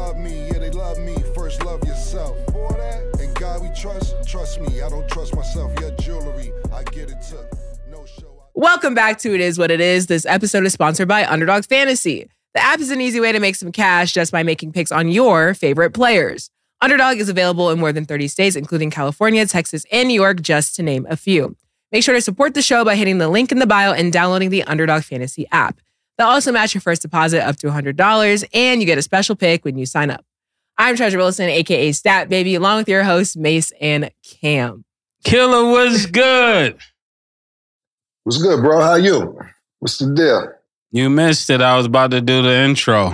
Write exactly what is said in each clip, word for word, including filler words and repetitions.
love me, yeah, they love me. First love yourself. For that, and God we trust, trust me, I don't trust myself. Your jewelry, I get it took. No show. Welcome back to It Is What It Is. This episode is sponsored by Underdog Fantasy. The app is an easy way to make some cash just by making picks on your favorite players. Underdog is available in more than thirty states, including California, Texas, and New York, just to name a few. Make sure to support the show by hitting the link in the bio and downloading the Underdog Fantasy app. They'll also match your first deposit up to one hundred dollars, and you get a special pick when you sign up. I'm Treasure Wilson, a k a. Stat Baby, along with your hosts, Mace and Cam. Killer, what's good? What's good, bro? How you? What's the deal? You missed it. I was about to do the intro.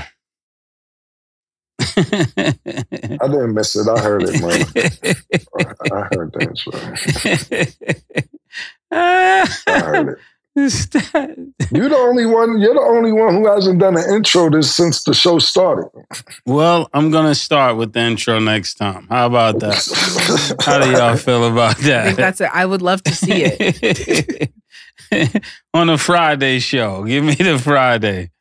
I didn't miss it. I heard it, man. I heard the intro. I heard it. You're the only one. You're the only one who hasn't done an intro this since the show started. Well, I'm gonna start with the intro next time. How about that? How do y'all feel about that? I think that's it. I would love to see it. On a Friday show. Give me the Friday.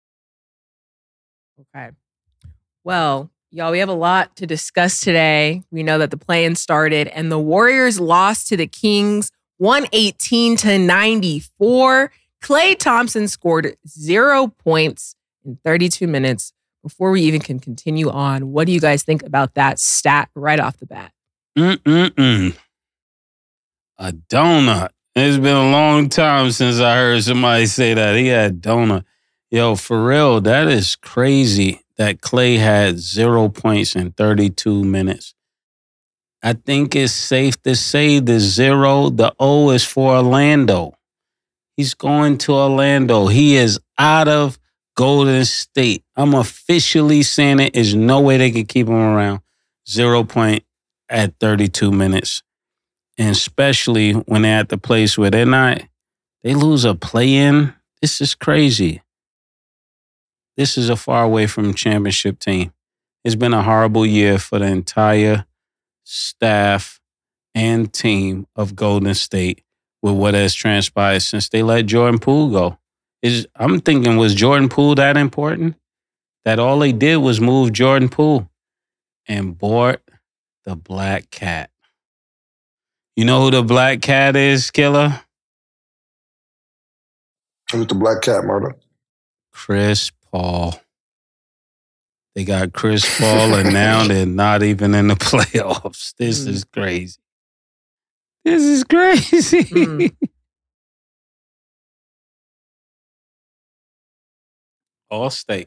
Okay. Well, y'all, we have a lot to discuss today. We know that the play-in started and the Warriors lost to the Kings one eighteen to ninety-four. Klay Thompson scored zero points in thirty-two minutes before we even can continue on. What do you guys think about that stat right off the bat? Mm-mm-mm. A donut. It's been a long time since I heard somebody say that. He had a donut. Yo, for real, that is crazy that Klay had zero points in thirty-two minutes. I think it's safe to say the zero, the O is for Orlando. He's going to Orlando. He is out of Golden State. I'm officially saying it. There's no way they could keep him around. Zero point at thirty-two minutes. And especially when they're at the place where they're not, they lose a play-in. This is crazy. This is a far away from championship team. It's been a horrible year for the entire staff and team of Golden State with what has transpired since they let Jordan Poole go. Is I'm thinking, was Jordan Poole that important? That all they did was move Jordan Poole and bought the Black Cat. You know who the Black Cat is, Killer? Who's the Black Cat, murder? Chris Paul. They got Chris Paul, and now they're not even in the playoffs. This mm. is crazy. This is crazy. Mm. All State.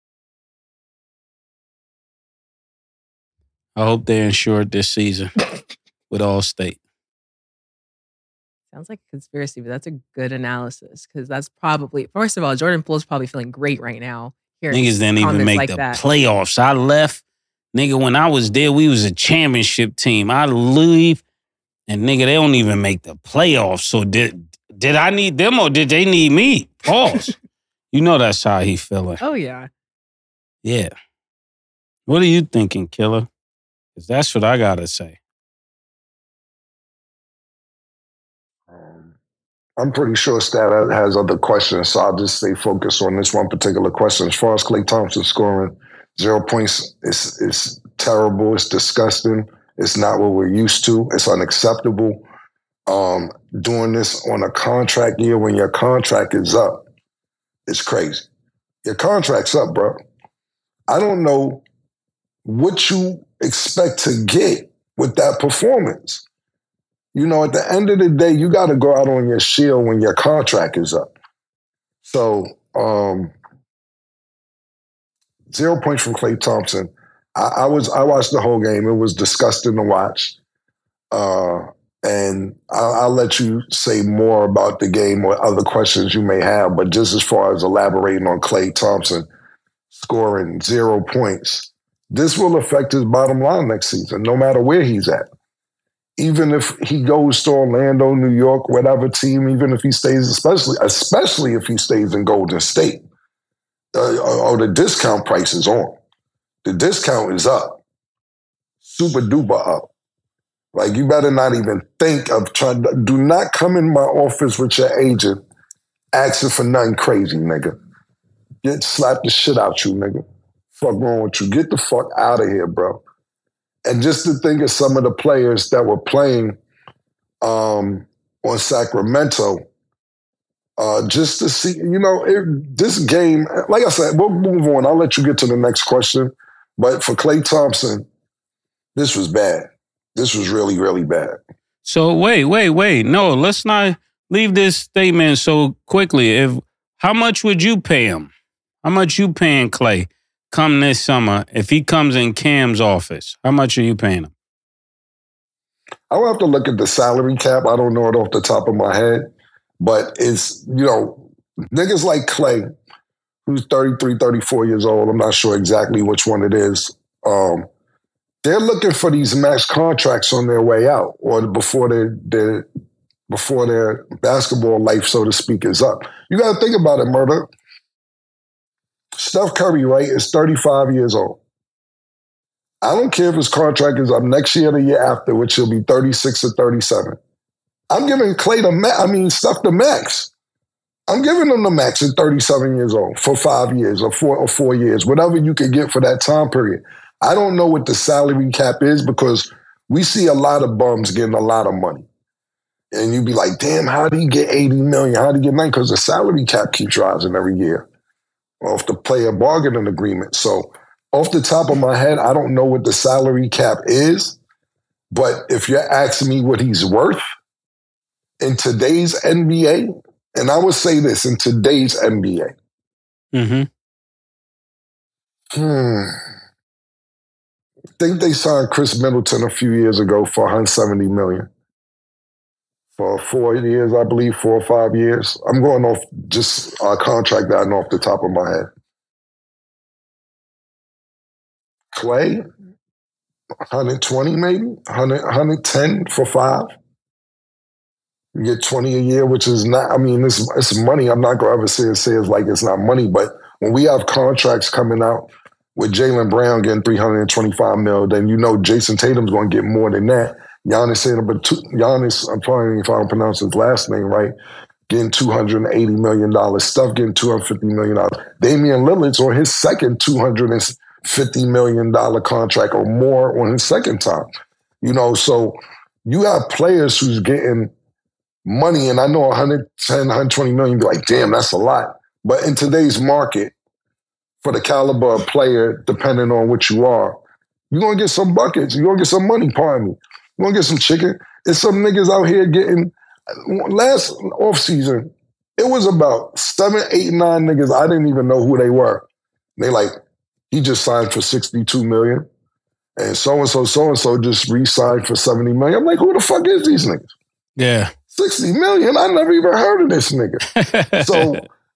I hope they're insured this season with All State. Sounds like a conspiracy, but that's a good analysis because that's probably, first of all, Jordan Poole's probably feeling great right now. Niggas didn't even make like the that. playoffs. I left. Nigga, when I was there, we was a championship team. I leave, and nigga, they don't even make the playoffs. So did did I need them or did they need me? Pause. You know that's how he feeling. Oh, yeah. Yeah. What are you thinking, Killer? Because that's what I got to say. I'm pretty sure Stat has other questions, so I'll just stay focused on this one particular question. As far as Klay Thompson scoring zero points, it's, it's terrible. It's disgusting. It's not what we're used to. It's unacceptable. Um, doing this on a contract year when your contract is up, it's crazy. Your contract's up, bro. I don't know what you expect to get with that performance. You know, at the end of the day, you got to go out on your shield when your contract is up. So, um, zero points from Klay Thompson. I, I was I watched the whole game. It was disgusting to watch. Uh, and I'll, I'll let you say more about the game or other questions you may have. But just as far as elaborating on Klay Thompson scoring zero points, this will affect his bottom line next season, no matter where he's at. Even if he goes to Orlando, New York, whatever team, even if he stays, especially especially if he stays in Golden State, uh, or the discount price is on. The discount is up. Super duper up. Like, you better not even think of trying to, do not come in my office with your agent asking for nothing crazy, nigga. Get slapped the shit out you, nigga. fuck wrong with you? Get the fuck out of here, bro. And just to think of some of the players that were playing um, on Sacramento, uh, just to see, you know, it, this game, like I said, we'll move on. I'll let you get to the next question. But for Klay Thompson, this was bad. This was really, really bad. So wait, wait, wait. No, let's not leave this statement so quickly. If how much would you pay him? How much you paying Klay come this summer if he comes in Cam's office? How much are you paying him? I'll have to look at the salary cap. I don't know it off the top of my head. But it's, you know, niggas like Klay, who's thirty-three, thirty-four years old, I'm not sure exactly which one it is, um, they're looking for these max contracts on their way out or before their, their, before their basketball life, so to speak, is up. You got to think about it, Murder. Steph Curry, right, is thirty-five years old. I don't care if his contract is up next year or the year after, which he'll be thirty-six or thirty-seven. I'm giving Klay the max, I mean, Steph the max. I'm giving him the max at thirty-seven years old for five years or four or four years, whatever you could get for that time period. I don't know what the salary cap is because we see a lot of bums getting a lot of money. And you'd be like, damn, how do you get eighty million? How do you get ninety? Because the salary cap keeps rising every year off the player bargaining agreement. So off the top of my head, I don't know what the salary cap is. But if you're asking me what he's worth in today's N B A, and I would say this, in today's N B A. Mm-hmm. Hmm. I think they signed Chris Middleton a few years ago for one hundred seventy million dollars. For four years, I believe, four or five years. I'm going off just a contract that I know off the top of my head. Klay, one hundred twenty maybe, one hundred, one hundred ten for five. You get twenty a year, which is not, I mean, it's, it's money. I'm not going to ever say, say it's like it's not money, but when we have contracts coming out with Jaylen Brown getting three hundred twenty-five mil, then you know Jason Tatum's going to get more than that. Giannis saying, but two, Giannis, I'm probably if I don't pronounce his last name right, getting two hundred eighty million dollars. Steph getting two hundred fifty million dollars. Damian Lillard's on his second two hundred fifty million dollars contract or more on his second time. You know, so you have players who's getting money, and I know one hundred ten, one hundred twenty million, you'd be like, damn, that's a lot. But in today's market, for the caliber of player, depending on what you are, you're going to get some buckets. You're going to get some money, pardon me. You're going to get some chicken. There's some niggas out here getting, last offseason, it was about seven, eight, nine niggas. I didn't even know who they were. They like, he just signed for sixty-two million dollars. And so-and-so, so-and-so just re-signed for seventy million dollars. I'm like, who the fuck is these niggas? Yeah. sixty million dollars? I never even heard of this nigga. So,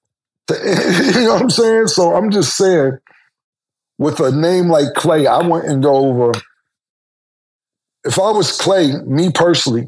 you know what I'm saying? So I'm just saying, with a name like Klay, I wouldn't go over. If I was Klay, me personally,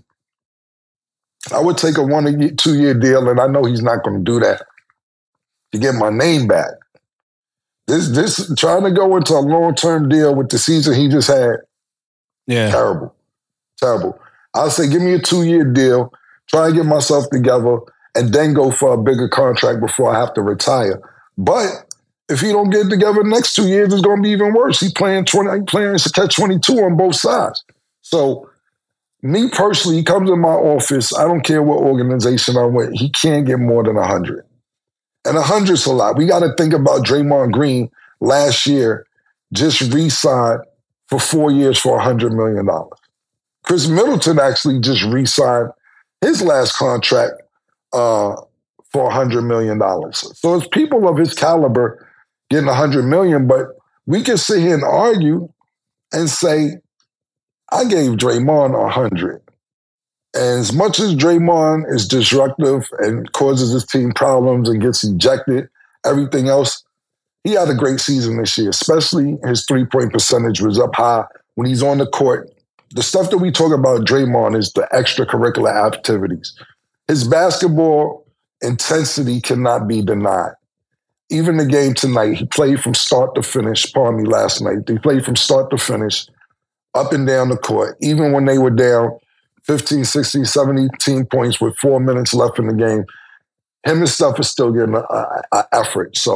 I would take a one or two year deal, and I know he's not going to do that to get my name back. This, this trying to go into a long term deal with the season he just had, yeah, terrible, terrible. I'll say, give me a two year deal, try and get myself together, and then go for a bigger contract before I have to retire. But if he don't get it together the next two years, it's going to be even worse. He's playing twenty, he's playing to catch twenty-two on both sides. So, me personally, he comes in my office. I don't care what organization I'm with. He can't get more than one hundred. And one hundred's a lot. We got to think about Draymond Green last year just re-signed for four years for one hundred million dollars. Chris Middleton actually just re-signed his last contract uh, for one hundred million dollars. So it's people of his caliber getting one hundred million dollars, but we can sit here and argue and say, I gave Draymond one hundred. And as much as Draymond is disruptive and causes his team problems and gets ejected, everything else, he had a great season this year, especially his three-point percentage was up high when he's on the court. The stuff that we talk about Draymond is the extracurricular activities. His basketball intensity cannot be denied. Even the game tonight, he played from start to finish, pardon me, last night. He played from start to finish, up and down the court, even when they were down fifteen, sixteen, seventeen points with four minutes left in the game. Him and Steph is still getting an effort. So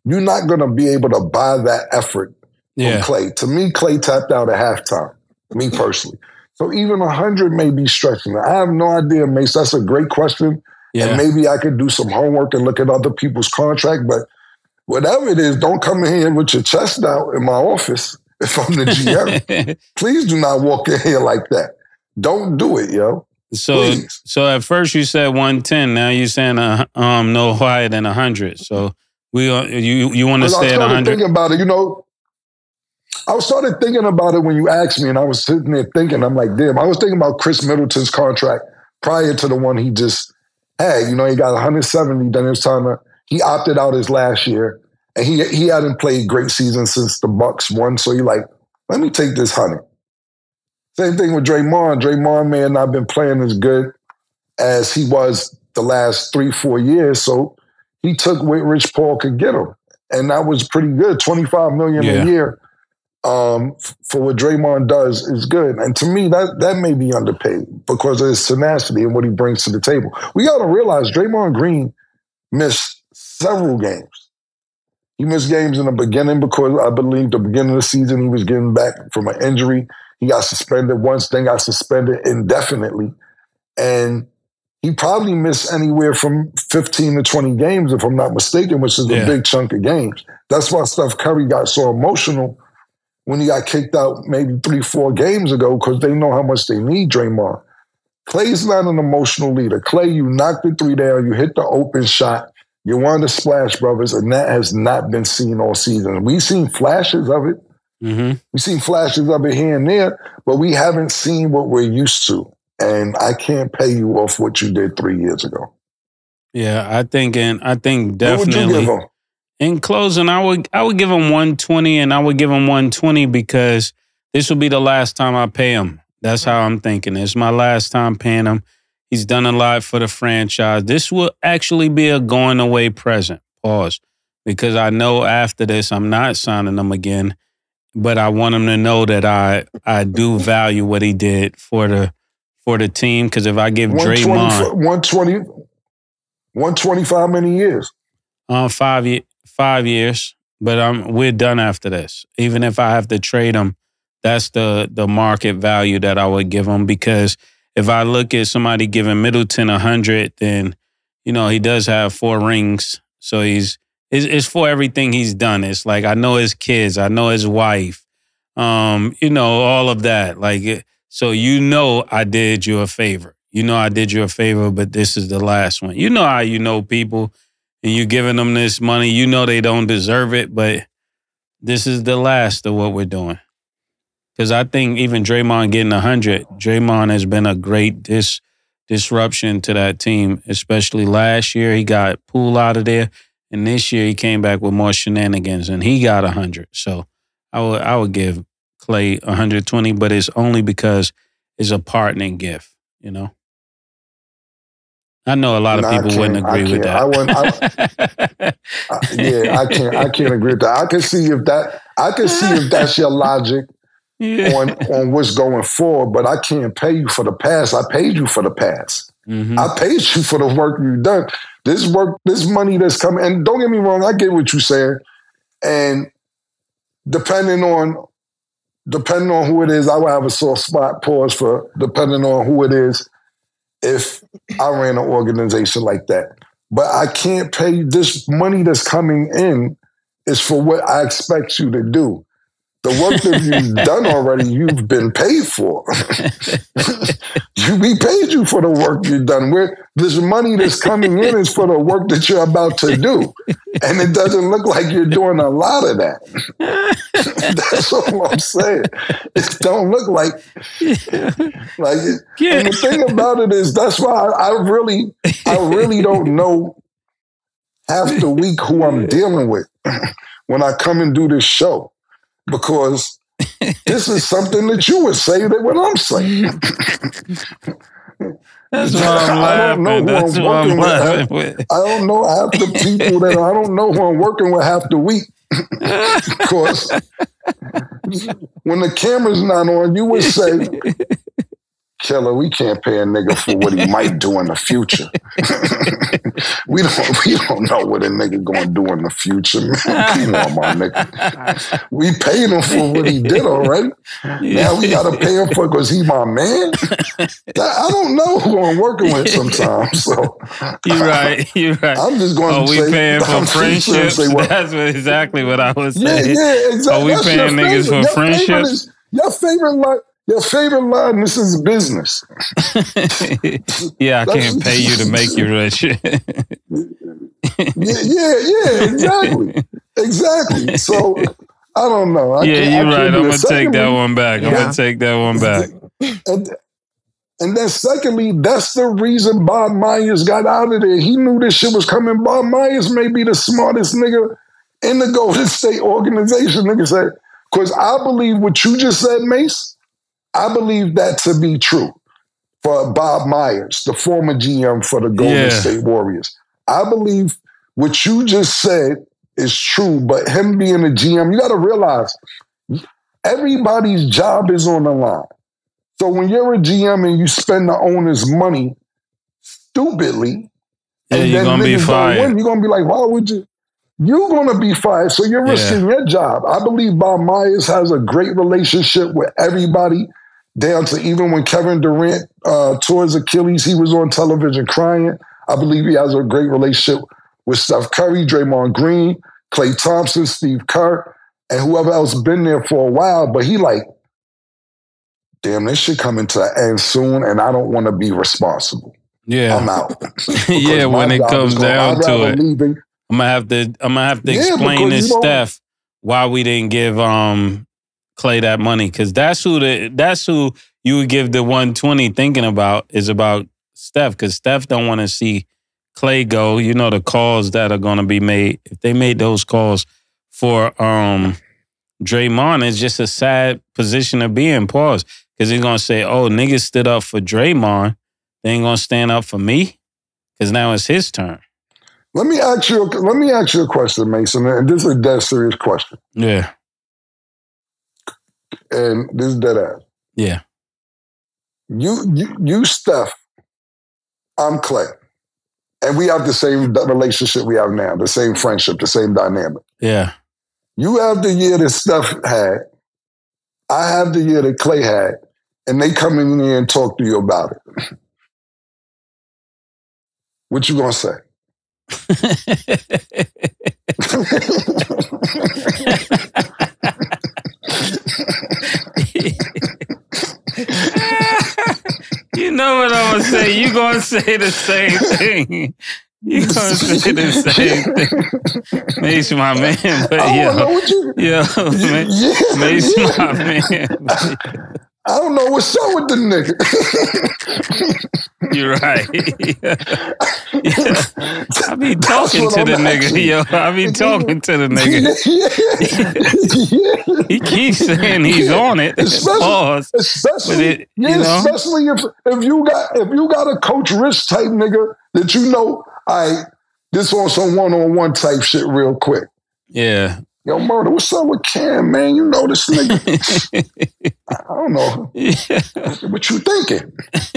you're not going to be able to buy that effort Yeah. from Klay. To me, Klay tapped out at halftime, me personally. So even one hundred may be stretching. I have no idea, Mace. That's a great question. Yeah. And maybe I could do some homework and look at other people's contract. But whatever it is, don't come in here with your chest out in my office if I'm the G M. Please do not walk in here like that. Don't do it, yo. So, Please. so at first you said one ten. Now you're saying uh, um no higher than one hundred. So we uh, you you want to stay at one hundred? I started thinking about it. You know, I started thinking about it when you asked me, and I was sitting there thinking. I'm like, damn. I was thinking about Chris Middleton's contract prior to the one he just had. You know, he got one hundred seventy. Then it was time to he opted out his last year, and he he hadn't played great season since the Bucks won. So he like, let me take this one hundred. Same thing with Draymond. Draymond may have not been playing as good as he was the last three, four years. So he took what Rich Paul could get him. And that was pretty good. twenty-five million dollars Yeah. a year um, for what Draymond does is good. And to me, that, that may be underpaid because of his tenacity and what he brings to the table. We got to realize Draymond Green missed several games. He missed games in the beginning because I believe the beginning of the season he was getting back from an injury. He got suspended once, then got suspended indefinitely. And he probably missed anywhere from fifteen to twenty games, if I'm not mistaken, which is Yeah. a big chunk of games. That's why Steph Curry got so emotional when he got kicked out maybe three, four games ago, because they know how much they need Draymond. Klay's not an emotional leader. Klay, you knocked the three down, you hit the open shot, you're one of the Splash Brothers, and that has not been seen all season. We've seen flashes of it. Mm-hmm. We've seen flashes of it here and there, but we haven't seen what we're used to. And I can't pay you off what you did three years ago. Yeah, I think and I think What definitely. would you give him? In closing, I would I would give him one twenty, and I would give him one twenty because this will be the last time I pay him. That's how I'm thinking. It's my last time paying him. He's done a lot for the franchise. This will actually be a going away present. Pause. Because I know after this, I'm not signing him again. But I want him to know that I I do value what he did for the for the team. Because if I give Draymond one twenty, one twenty-five many years? uh, five ye- five years, but I'm we're done after this. Even if I have to trade him, that's the the market value that I would give him. Because if I look at somebody giving Middleton a hundred, then you know he does have four rings, so he's. It's, it's for everything he's done. It's like, I know his kids. I know his wife. Um, you know, all of that. Like, so you know I did you a favor. You know I did you a favor, but this is the last one. You know how you know people and you're giving them this money. You know they don't deserve it, but this is the last of what we're doing. Because I think even Draymond getting one hundred, Draymond has been a great dis, disruption to that team, especially last year. He got Poole out of there. And this year he came back with more shenanigans and he got one hundred. So I would I would give Klay one hundred twenty, but it's only because it's a partnering gift, you know? I know a lot of No, people wouldn't agree with that. I wouldn't, I, I, yeah, I can't I can't agree with that. I can see if that I can see if that's your logic yeah. on, on what's going forward, but I can't pay you for the past. I paid you for the past. Mm-hmm. I paid you for the work you've done. This work, this money that's coming, and don't get me wrong, I get what you're saying. And depending on depending on who it is, I would have a soft spot, pause for depending on who it is, if I ran an organization like that. But I can't pay this money that's coming in is for what I expect you to do. The work that you've done already, you've been paid for. you, we paid you for the work you've done. Where this money that's coming in is for the work that you're about to do. And it doesn't look like you're doing a lot of that. That's all I'm saying. It don't look like, like it. Yeah. And the thing about it is, that's why I, I really, I really don't know half the week who I'm dealing with when I come and do this show. Because this is something that you would say that what I'm saying. That's why I'm I don't know laughing. who That's I'm why I'm working laughing with. with. I don't know half the people that I don't know who I'm working with half the week. Because when the camera's not on, you would say, Killer, we can't pay a nigga for what he might do in the future. we don't we don't know what a nigga gonna do in the future, man. Come on, my nigga. We paid him for what he did already. Now we gotta pay him for because he my man. I don't know who I'm working with sometimes. So you're right. You're right. I'm just going oh, to we say, paying for I'm friendships. Say, well, That's what, exactly what I was yeah, saying. yeah, exactly. Are we That's paying niggas favorite. for Your friendships? Favorite is, your favorite line. Your favorite line, this is business. Yeah, I can't pay you to make you rich. yeah, yeah, yeah, exactly. Exactly. So, I don't know. I yeah, you're right. I'm going to take that one. one back. I'm Yeah. going to take that one back. And, and then secondly, that's the reason Bob Myers got out of there. He knew this shit was coming. Bob Myers may be the smartest nigga in the Golden State organization. Nigga said, because I believe what you just said, Mace, I believe that to be true for Bob Myers, the former G M for the Golden Yeah. State Warriors. I believe what you just said is true, but him being a G M, you got to realize everybody's job is on the line. So when you're a G M and you spend the owner's money stupidly, Yeah, and you're then going to be niggas don't fired. win, you're going to be like, why would you? You're going to be fired. So you're Yeah. risking your job. I believe Bob Myers has a great relationship with everybody, down to even when Kevin Durant uh, tore his Achilles, he was on television crying. I believe he has a great relationship with Steph Curry, Draymond Green, Klay Thompson, Steve Kerr, and whoever else been there for a while. But he like, damn, this shit coming to an end soon, and I don't want to be responsible. Yeah. I'm out. Yeah, when it comes down to it. Leaving. I'm gonna have to. I'm gonna have to Yeah, explain because to you don't- Steph why we didn't give um Klay that money, because that's who the that's who you would give the one twenty thinking about is about Steph, because Steph don't want to see Klay go. You know the calls that are going to be made if they made those calls for um Draymond. It's just a sad position to be in. Pause, because he's gonna say, "Oh, niggas stood up for Draymond. They ain't gonna stand up for me," because now it's his turn. Let me ask you. Let me ask you a question, Mason, and this is a dead serious question. Yeah, And this is dead ass. yeah, You, you, you, Steph. I'm Klay, and we have the same relationship we have now, the same friendship, the same dynamic. yeah. You have the year that Steph had. I have the year that Klay had, and they come in here and talk to you about it. What you gonna say? You know what I'm gonna say? You gonna say the same thing. You gonna say the same thing. Mace my man, but I don't know yo, what you. yo, man, Yeah, Mace yeah. my man. I don't know what's up with the nigga. You're right. Yeah. Yeah. I be talking what to I'm the nigga, asking. yo. I be talking to the nigga. yeah. He keeps saying he's on it. Especially- Pause. Especially, But it- yeah, you know? especially if if you got if you got a Coach Rich type nigga that you know, I this on some one on one type shit real quick. Yeah. Yo, Murder, what's up with Cam, man? You know this nigga. I don't know. Yeah. What you thinking?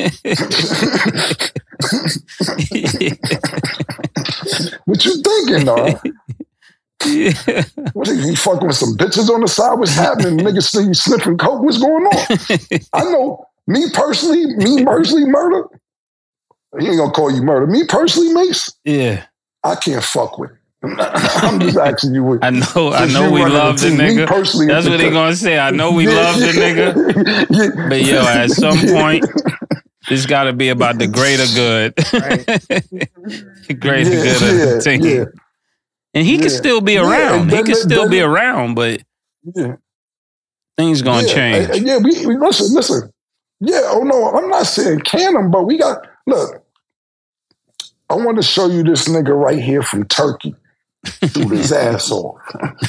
What you thinking, dog? Yeah. What he fucking with some bitches on the side? What's happening? Niggas still you sniffing coke? What's going on? I know. Me personally, me personally, Murder. He ain't gonna call you Murder. Me personally, Mace. Yeah. I can't fuck with it. I'm just asking you. What, I know, I since know you we running love the team, me nigga. personally, That's what he gonna say. I know we love the nigga. Yeah. But yo, at some point, it's gotta be about the greater good. The greater Yeah, good of yeah, the team. yeah. And he Yeah. can still be Yeah, around. and he then- can still then- be around, but Yeah. things gonna yeah. change. Uh, yeah, we, we listen, listen. Yeah, oh no, I'm not saying can him, but we got look. I want to show you this nigga right here from Turkey. Shoot his ass off.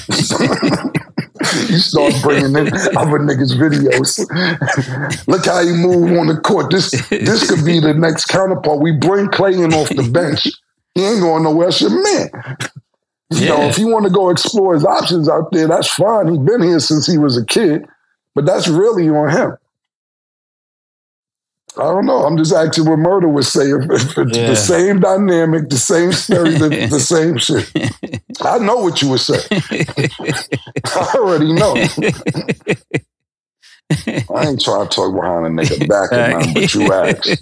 You start bringing in other niggas' videos. Look how he move on the court. This this could be the next counterpart. We bring Klay in off the bench. He ain't going nowhere. That's your man. You know, Yeah. if he want to go explore his options out there, that's fine. He's been here since he was a kid, but that's really on him. I don't know. I'm just asking what Murder would say. If, if it's Yeah. the same dynamic, the same story, the, the same shit. I know what you would say. I already know. I ain't trying to talk behind a nigga back or nothing, but you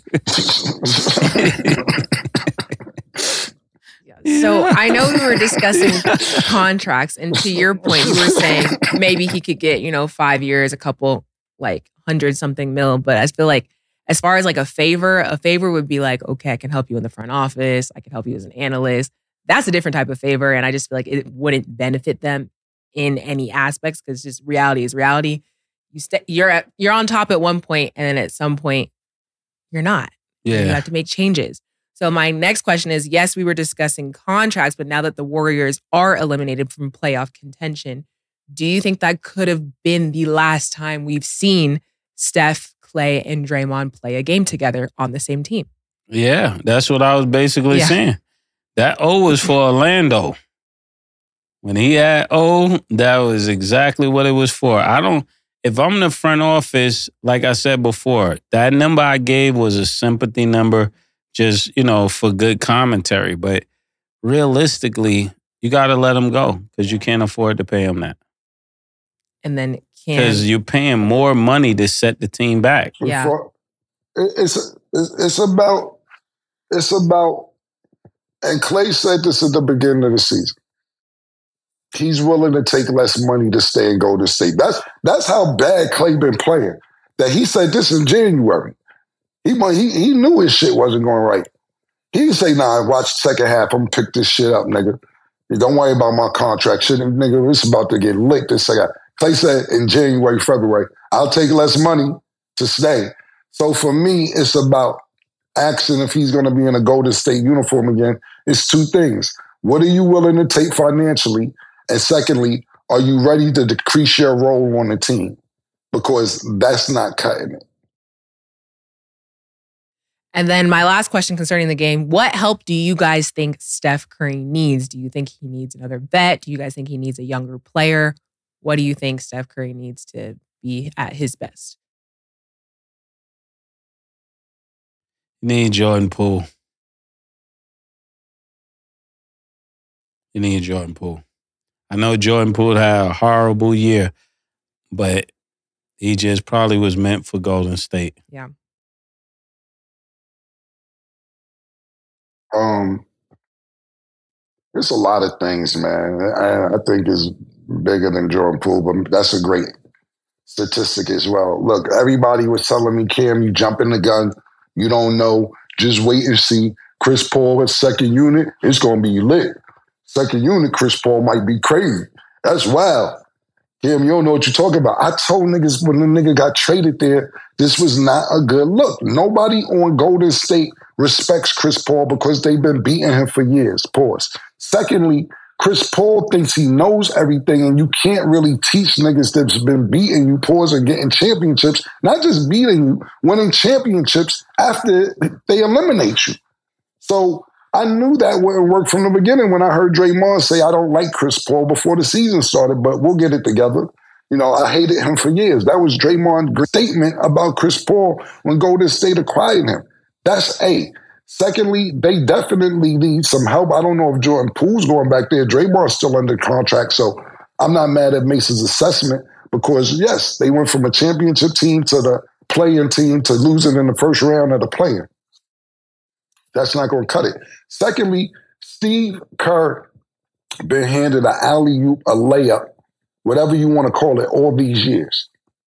asked. So I know we were discussing contracts, and to your point, you were saying maybe he could get, you know, five years, a couple, like hundred something mil. But I feel like as far as like a favor, a favor would be like, okay, I can help you in the front office. I can help you as an analyst. That's a different type of favor. And I just feel like it wouldn't benefit them in any aspects because just reality is reality. You st- you're at, you're on top at one point, and then at some point, you're not. Yeah. You have to make changes. So my next question is, yes, we were discussing contracts, but now that the Warriors are eliminated from playoff contention, do you think that could have been the last time we've seen Steph, Klay, and Draymond play a game together on the same team? Yeah, that's what I was basically Yeah. saying. That O was for Orlando. When he had O, that was exactly what it was for. I don't, if I'm in the front office, like I said before, that number I gave was a sympathy number, just, you know, for good commentary. But realistically, you got to let him go because you can't afford to pay him that. And then can Because you're paying more money to set the team back. Yeah. For- it's, it's it's about it's about, and Klay said this at the beginning of the season. He's willing to take less money to stay and Golden State. That's that's how bad Klay been playing. That he said this in January. He he he knew his shit wasn't going right. He didn't say, "Nah, watch the second half. I'm gonna pick this shit up, nigga. Don't worry about my contract. Shit, nigga, it's about to get licked this second." Klay said in January, February, "I'll take less money to stay." So for me, it's about asking if he's going to be in a Golden State uniform again. It's two things. What are you willing to take financially? And secondly, are you ready to decrease your role on the team? Because that's not cutting it. And then my last question concerning the game, what help do you guys think Steph Curry needs? Do you think he needs another vet? Do you guys think he needs a younger player? What do you think Steph Curry needs to be at his best? You need Jordan Poole. You need Jordan Poole. I know Jordan Poole had a horrible year, but he just probably was meant for Golden State. Yeah. Um, there's a lot of things, man. I, I think is bigger than Jordan Poole, but that's a great statistic as well. Look, everybody was telling me, Cam, you jumping the gun. You don't know. Just wait and see. Chris Paul at second unit, it's going to be lit. Second unit, Chris Paul might be crazy. That's wild. Cam, you don't know what you're talking about. I told niggas when the nigga got traded there, this was not a good look. Nobody on Golden State respects Chris Paul because they've been beating him for years. Pause. Secondly, Chris Paul thinks he knows everything, and you can't really teach niggas that's been beating you, pause, and getting championships, not just beating you, winning championships after they eliminate you. So I knew that wouldn't work from the beginning when I heard Draymond say, I don't like Chris Paul before the season started, but we'll get it together. You know, I hated him for years. That was Draymond's statement about Chris Paul when Golden State acquired him. That's A. Secondly, they definitely need some help. I don't know if Jordan Poole's going back there. Draymond's still under contract, so I'm not mad at Mason's assessment because, yes, they went from a championship team to the play-in team to losing in the first round of the play-in. That's not going to cut it. Secondly, Steve Kerr been handed an alley-oop, a layup, whatever you want to call it, all these years.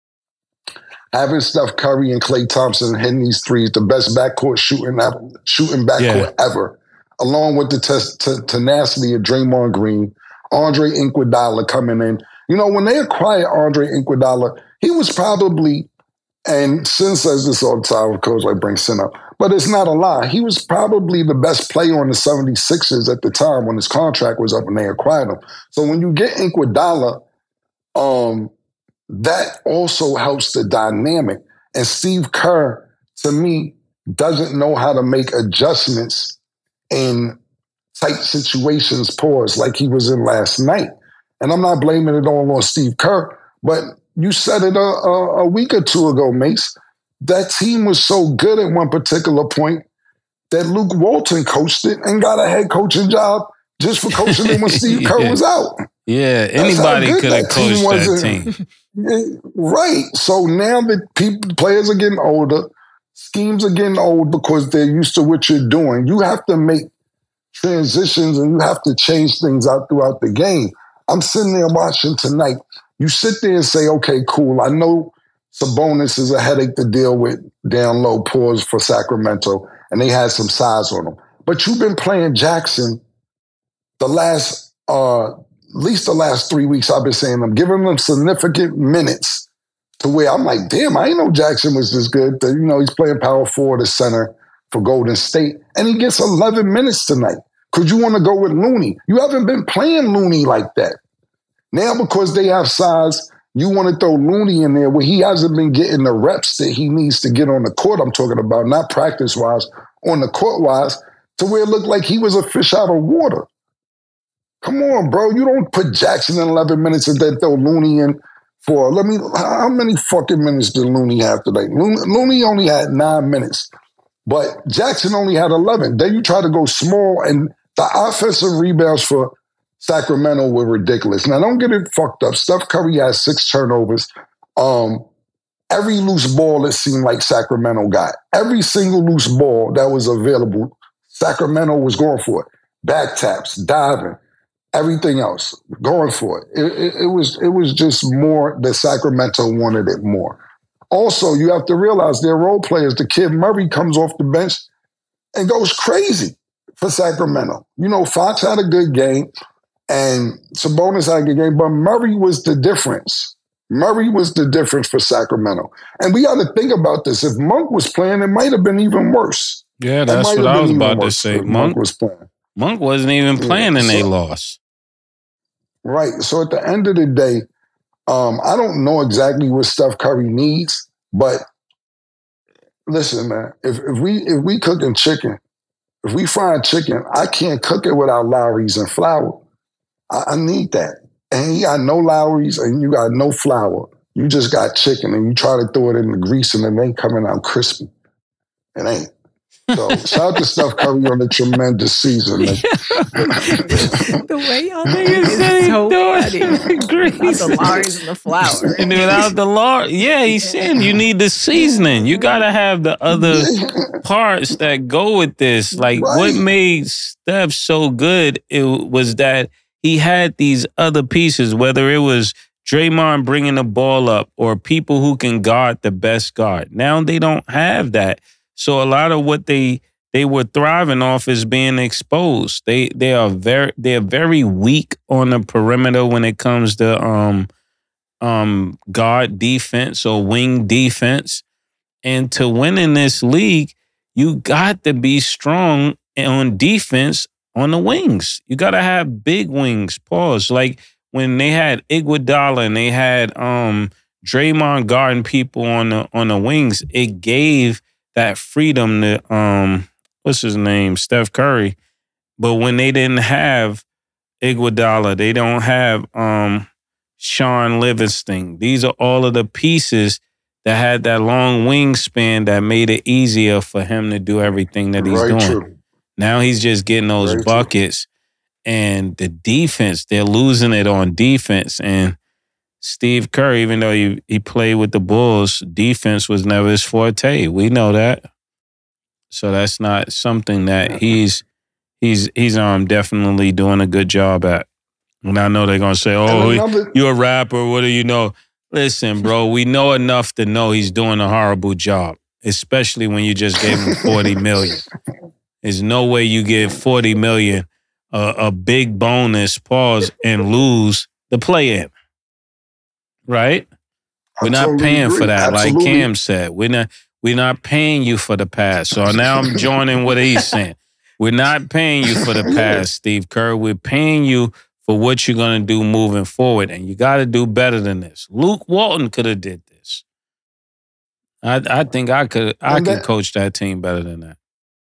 Having Steph Curry and Klay Thompson hitting these threes, the best backcourt shooting ever, shooting backcourt yeah. ever, along with the t- t- tenacity of Draymond Green, Andre Iguodala coming in. You know, when they acquired Andre Iguodala, he was probably, and Sin says this all the time, of course, I bring Sin up, but it's not a lie. He was probably the best player on the seventy-sixers at the time when his contract was up and they acquired him. So when you get Iguodala, um, that also helps the dynamic. And Steve Kerr, to me, doesn't know how to make adjustments in tight situations, pause, like he was in last night. And I'm not blaming it all on Steve Kerr, but you said it a, a, a week or two ago, Mace. that team was so good at one particular point that Luke Walton coached it and got a head coaching job just for coaching it when Steve Kerr yeah. was out. Yeah, anybody could have coached that team. Right. So now that people, players are getting older, schemes are getting old because they're used to what you're doing. You have to make transitions and you have to change things out throughout the game. I'm sitting there watching tonight. You sit there and say, okay, cool. I know Sabonis is a headache to deal with down low, pause for Sacramento, and they had some size on them. But you've been playing Jackson the last, uh, at least the last three weeks. I've been saying I'm giving them significant minutes to where I'm like, damn, I didn't know Jackson was this good. You know, he's playing power forward, the center for Golden State, and he gets eleven minutes tonight. Because you want to go with Looney. You haven't been playing Looney like that. Now because they have size, you want to throw Looney in there where he hasn't been getting the reps that he needs to get on the court. I'm talking about not practice-wise, on the court-wise, to where it looked like he was a fish out of water. Come on, bro. You don't put Jackson in eleven minutes and then throw Looney in for, let me, how many fucking minutes did Looney have today? Looney, Looney only had nine minutes, but Jackson only had eleven. Then you try to go small, and the offensive rebounds for Sacramento were ridiculous. Now, don't get it fucked up. Steph Curry has six turnovers. Um, every loose ball, it seemed like Sacramento got. Every single loose ball that was available, Sacramento was going for it. Back taps, diving, everything else, going for it. It, it, it was, it was just more that Sacramento wanted it more. Also, you have to realize they're role players. The kid Murray comes off the bench and goes crazy for Sacramento. You know, Fox had a good game and Sabonis had a good game, but Murray was the difference. Murray was the difference for Sacramento. And we got to think about this. If Monk was playing, it might have been even worse. Yeah, that's what I was about to say. Monk, Monk was playing. Monk wasn't even playing yeah, and so, they lost. Right. So at the end of the day, um, I don't know exactly what Steph Curry needs, but listen, man, if, if we if we cooking chicken, if we frying chicken, I can't cook it without Lowry's and flour. I, I need that. And you got no Lowry's and you got no flour. You just got chicken and you try to throw it in the grease and it ain't coming out crispy. It ain't. So shout out to Steph Curry on the tremendous season. The way y'all niggas say so funny. Grease. Without the Lowry's and the flour. And without the Lowry, yeah, he's saying you need the seasoning. You got to have the other parts that go with this. Like right. What made Steph so good, it was that he had these other pieces, whether it was Draymond bringing the ball up or people who can guard the best guard. Now they don't have that. So a lot of what they they were thriving off is being exposed. They they are very they're very weak on the perimeter when it comes to um um guard defense or wing defense. And to win in this league, you got to be strong on defense on the wings. You got to have big wings. Pause. Like when they had Iguodala and they had um Draymond guarding people on the on the wings, it gave that freedom to, um, what's his name, Steph Curry. But when they didn't have Iguodala, they don't have um, Sean Livingston. These are all of the pieces that had that long wingspan that made it easier for him to do everything that he's Very doing. True. Now he's just getting those Very buckets. True. And the defense, they're losing it on defense. And Steve Kerr, even though he, he played with the Bulls, defense was never his forte. We know that. So that's not something that he's he's he's um definitely doing a good job at. And I know they're gonna say, "Oh, another- you're a rapper. What do you know?" Listen, bro, we know enough to know he's doing a horrible job, especially when you just gave him forty million. There's no way you give forty million a, a big bonus, pause, and lose the play-in. Right? We're not totally paying agree. for that. Absolutely. Like Cam said, we're not we're not paying you for the pass. So now I'm joining what he's saying. We're not paying you for the pass, Steve Kerr. We're paying you for what you're gonna do moving forward, and you got to do better than this. Luke Walton could have did this. I I think I could I and could that, coach that team better than that.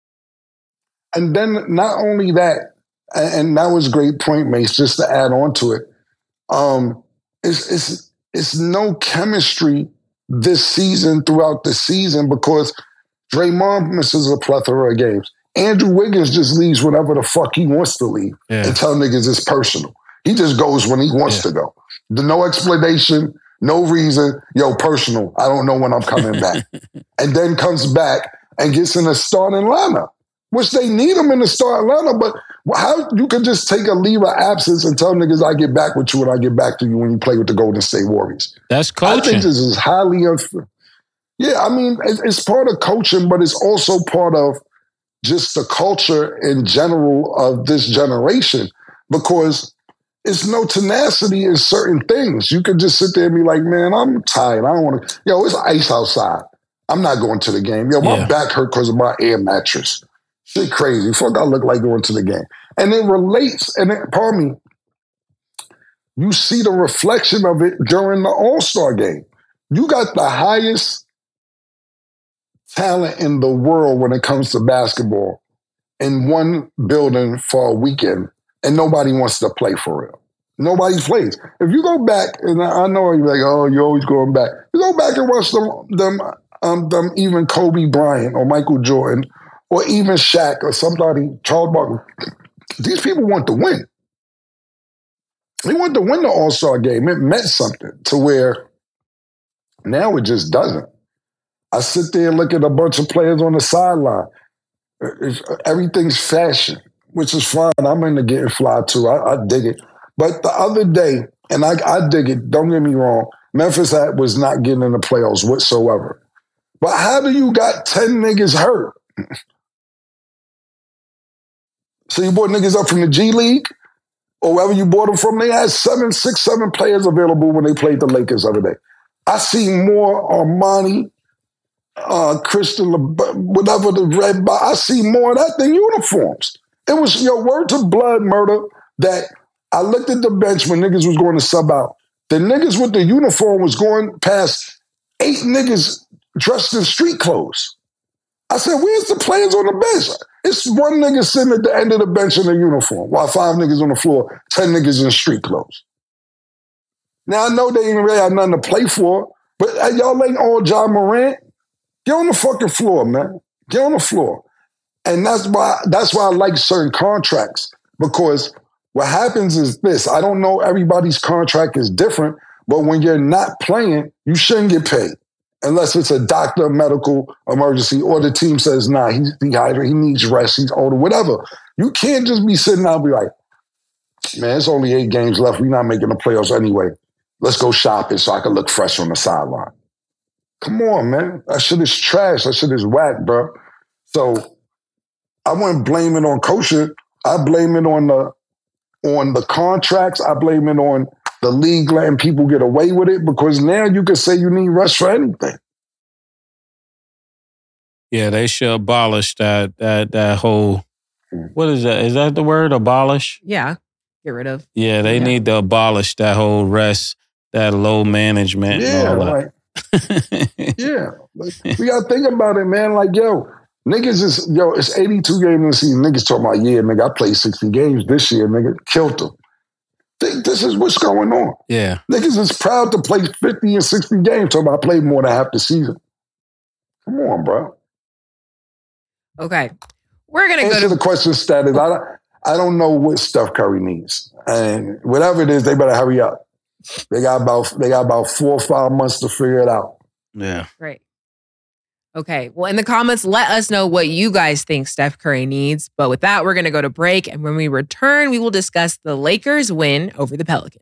And then not only that, and that was a great point, Mace. Just to add on to it, um, it's it's. It's no chemistry this season throughout the season because Draymond misses a plethora of games. Andrew Wiggins just leaves whenever the fuck he wants to leave Yeah. and tell niggas it's personal. He just goes when he wants Yeah. to go. The no explanation, no reason. Yo, personal. I don't know when I'm coming back. And then comes back and gets in the starting lineup, which they need him in the starting lineup. But how you can just take a leave of absence and tell niggas I get back with you when I get back to you when you play with the Golden State Warriors. That's I coaching. think this is highly unfair. Yeah, I mean, it- it's part of coaching, but it's also part of just the culture in general of this generation because it's no tenacity in certain things. You could just sit there and be like, man, I'm tired. I don't want to. Yo, it's ice outside. I'm not going to the game. Yo, my Yeah. back hurt because of my air mattress. Shit crazy. Fuck, I look like going to the game. And it relates, and it, pardon me, you see the reflection of it during the All-Star game. You got the highest talent in the world when it comes to basketball in one building for a weekend, and nobody wants to play for real. Nobody plays. If you go back, and I know you're like, oh, you're always going back. You go back and watch them, them, um, them even Kobe Bryant or Michael Jordan or even Shaq or somebody, Charles Barkley. These people want to win. They want to win the All-Star game. It meant something to where now it just doesn't. I sit there and look at a bunch of players on the sideline. It's, everything's fashion, which is fine. I'm into getting fly too. I, I dig it. But the other day, and I, I dig it, don't get me wrong, Memphis had, was not getting in the playoffs whatsoever. But how do you got ten niggas hurt? So you brought niggas up from the G League or wherever you bought them from, they had seven, six, seven players available when they played the Lakers the other day. I see more Armani, uh, Christian, whatever the red, I see more of that than uniforms. It was your word to blood murder that I looked at the bench when niggas was going to sub out. The niggas with the uniform was going past eight niggas dressed in street clothes. I said, where's the players on the bench? It's one nigga sitting at the end of the bench in a uniform, while five niggas on the floor, ten niggas in street clothes. Now, I know they ain't really had nothing to play for, but uh, y'all ain't all John Morant. Get on the fucking floor, man. Get on the floor. And that's why that's why I like certain contracts, because what happens is this. I don't know everybody's contract is different, but when you're not playing, you shouldn't get paid. Unless it's a doctor, medical emergency, or the team says, nah, he's dehydrated, he needs rest, he's older, whatever. You can't just be sitting out and be like, man, it's only eight games left. We're not making the playoffs anyway. Let's go shopping so I can look fresh on the sideline. Come on, man. That shit is trash. That shit is whack, bro. So I wouldn't blame it on coaching. I blame it on the on the contracts. I blame it on the league letting people get away with it, because now you can say you need rest for anything. Yeah, they should abolish that that that whole. What is that? Is that the word? Abolish? Yeah. Get rid of. Yeah, they Yeah. need to abolish that whole rest, that low management. Yeah, and all like, that. yeah. Like, we gotta think about it, man. Like, yo, niggas is yo, it's eighty-two games in the season. Niggas talking about, yeah, nigga, I played sixty games this year, nigga, killed them. Think this is what's going on. Yeah. Niggas is proud to play fifty and sixty games. Talking about I played more than half the season. Come on, bro. Okay. We're going to go Answer to the question, status. I don't, I don't know what Steph Curry needs. And whatever it is, they better hurry up. They got about they got about four or five months to figure it out. Yeah. Great. Okay. Well, in the comments, let us know what you guys think Steph Curry needs. But with that, we're going to go to break. And when we return, we will discuss the Lakers' win over the Pelicans.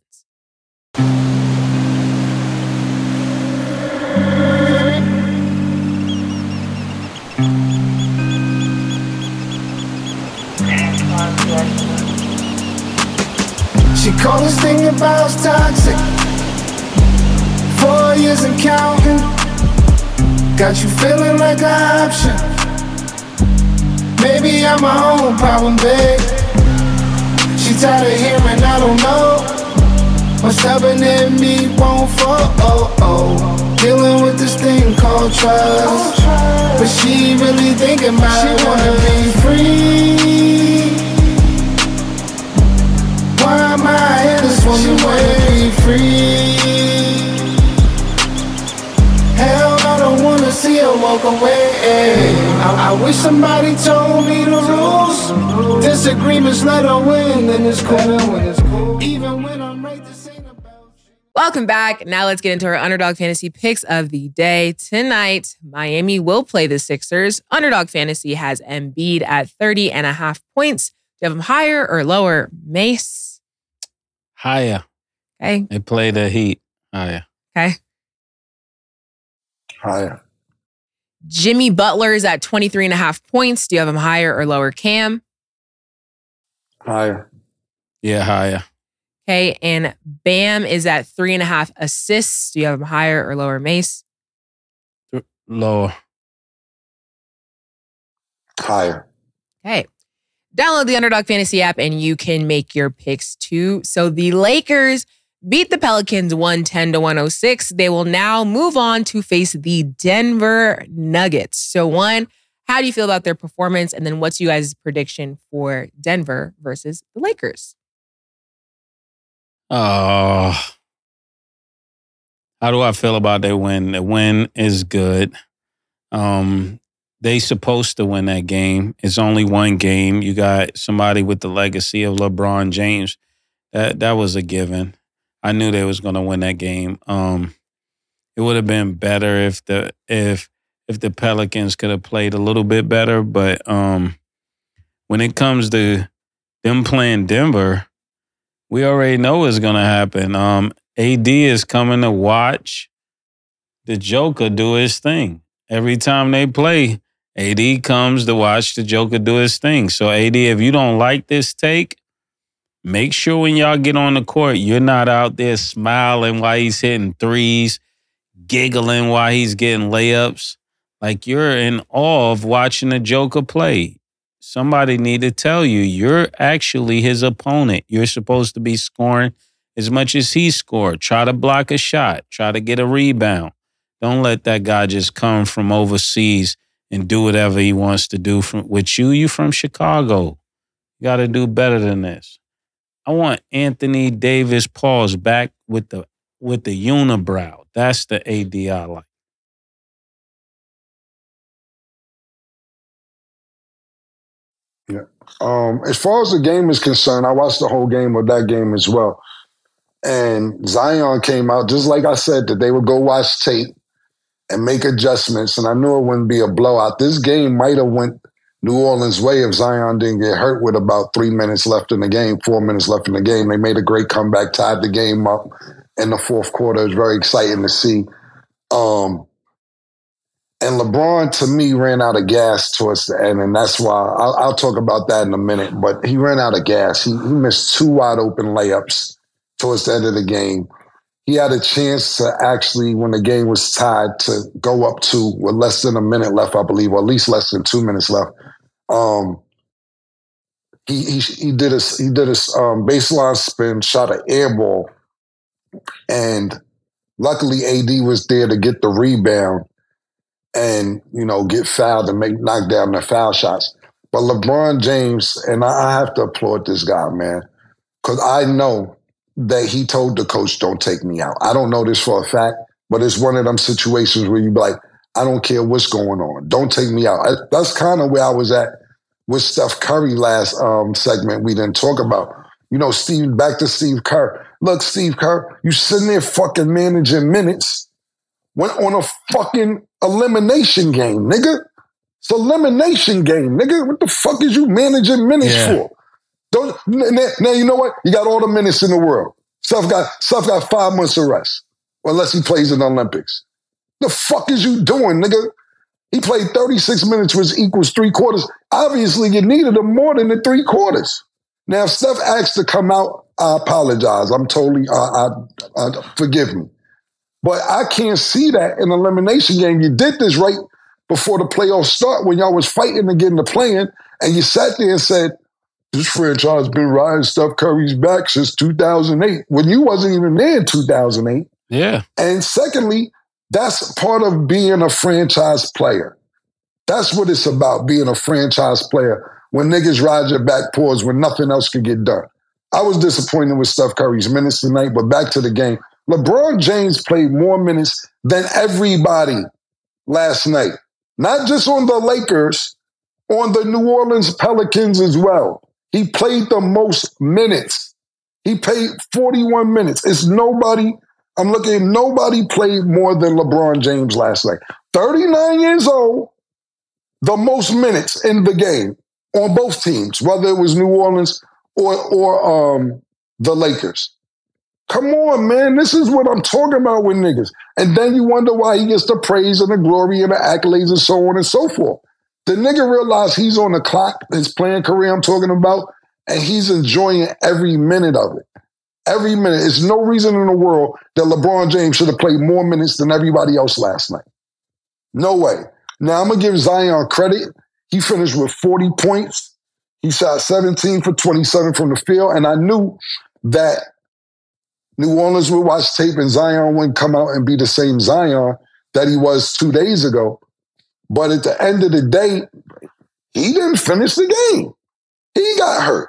She called us thinking about toxic. Four years and counting. Got you feeling like an option. Maybe I'm my own problem, babe. She tired of hearing I don't know. What's stubborn in me won't fall. Oh, oh. Dealing with this thing called trust. But she really thinking about it. Wanna be free. Why am I in this woman wanna be free? see her walk away. I, I wish somebody told me the rules. Disagreements let her win, and it's cool. Even when I'm right, this ain't about you. Welcome back. Now let's get into our Underdog Fantasy picks of the day. Tonight, Miami will play the Sixers. Underdog Fantasy has Embiid at thirty and a half points. Do you have him higher or lower? Mace? Higher. Okay. They play the Heat. Higher. Okay. Higher. Jimmy Butler is at twenty-three and a half points. Do you have him higher or lower? Cam? Higher. Yeah, higher. Okay. And Bam is at three and a half assists. Do you have him higher or lower? Mace? Lower. Higher. Okay. Download the Underdog Fantasy app and you can make your picks too. So the Lakers beat the Pelicans one ten to one oh six. They will now move on to face the Denver Nuggets. So one, how do you feel about their performance? And then what's you guys' prediction for Denver versus the Lakers? Oh, how do I feel about their win? The win is good. Um, they supposed to win that game. It's only one game. You got somebody with the legacy of LeBron James. That that was a given. I knew they was going to win that game. Um, it would have been better if the if if the Pelicans could have played a little bit better. But um, when it comes to them playing Denver, we already know what's going to happen. Um, A D is coming to watch the Joker do his thing. Every time they play, A D comes to watch the Joker do his thing. So, A D, if you don't like this take, make sure when y'all get on the court, you're not out there smiling while he's hitting threes, giggling while he's getting layups. Like, you're in awe of watching the Joker play. Somebody need to tell you, you're actually his opponent. You're supposed to be scoring as much as he scored. Try to block a shot. Try to get a rebound. Don't let that guy just come from overseas and do whatever he wants to do. From with you, you from Chicago. You got to do better than this. I want Anthony Davis Pauls back with the with the unibrow. That's the A D I like. Yeah. Um, as far as the game is concerned, I watched the whole game of that game as well. And Zion came out, just like I said, that they would go watch tape and make adjustments. And I knew it wouldn't be a blowout. This game might have went New Orleans' way if Zion didn't get hurt with about three minutes left in the game, four minutes left in the game. They made a great comeback, tied the game up in the fourth quarter. It was very exciting to see. Um, And LeBron, to me, ran out of gas towards the end, and that's why I'll, I'll talk about that in a minute. But he ran out of gas. He, he missed two wide open layups towards the end of the game. He had a chance to actually, when the game was tied, to go up two with less than a minute left, I believe, or at least less than two minutes left. Um, he, he he did a he did a um, baseline spin, shot an air ball, and luckily A D was there to get the rebound and, you know, get fouled and make knock down the foul shots. But LeBron James, and I have to applaud this guy, man, because I know that he told the coach, don't take me out. I don't know this for a fact, but it's one of them situations where you be like, I don't care what's going on. Don't take me out. I, that's kind of where I was at with Steph Curry last um, segment we didn't talk about. You know, Steve, back to Steve Kerr. Look, Steve Kerr, you sitting there fucking managing minutes, went on a fucking elimination game, nigga. It's an elimination game, nigga. What the fuck is you managing minutes Yeah. for? Don't now, now you know what? You got all the minutes in the world. Steph got Steph got five months of rest. Unless he plays in the Olympics. The fuck is you doing, nigga? He played thirty-six minutes, which equals three quarters. Obviously, you needed him more than the three quarters. Now, if Steph asked to come out, I apologize. I'm totally, I, I, I, forgive me. But I can't see that in an elimination game. You did this right before the playoffs start when y'all was fighting to get in the play-in, and you sat there and said, this franchise been riding Steph Curry's back since two thousand eight, when you wasn't even there in two thousand eight. Yeah. And secondly, that's part of being a franchise player. That's what it's about, being a franchise player. When niggas ride your back paws when nothing else could get done. I was disappointed with Steph Curry's minutes tonight, but back to the game. LeBron James played more minutes than everybody. last night. Not just on the Lakers, on the New Orleans Pelicans as well. He played the most minutes. He played forty-one minutes. It's nobody, I'm looking, nobody played more than LeBron James last night. thirty-nine years old, the most minutes in the game on both teams, whether it was New Orleans or, or um, the Lakers. Come on, man. This is what I'm talking about with niggas. And then you wonder why he gets the praise and the glory and the accolades and so on and so forth. The nigga realized he's on the clock, his playing career I'm talking about, and he's enjoying every minute of it. Every minute. There's no reason in the world that LeBron James should have played more minutes than everybody else last night. No way. Now, I'm going to give Zion credit. He finished with forty points. He shot seventeen for twenty-seven from the field, and I knew that New Orleans would watch tape and Zion wouldn't come out and be the same Zion that he was two days ago. But at the end of the day, he didn't finish the game. He got hurt.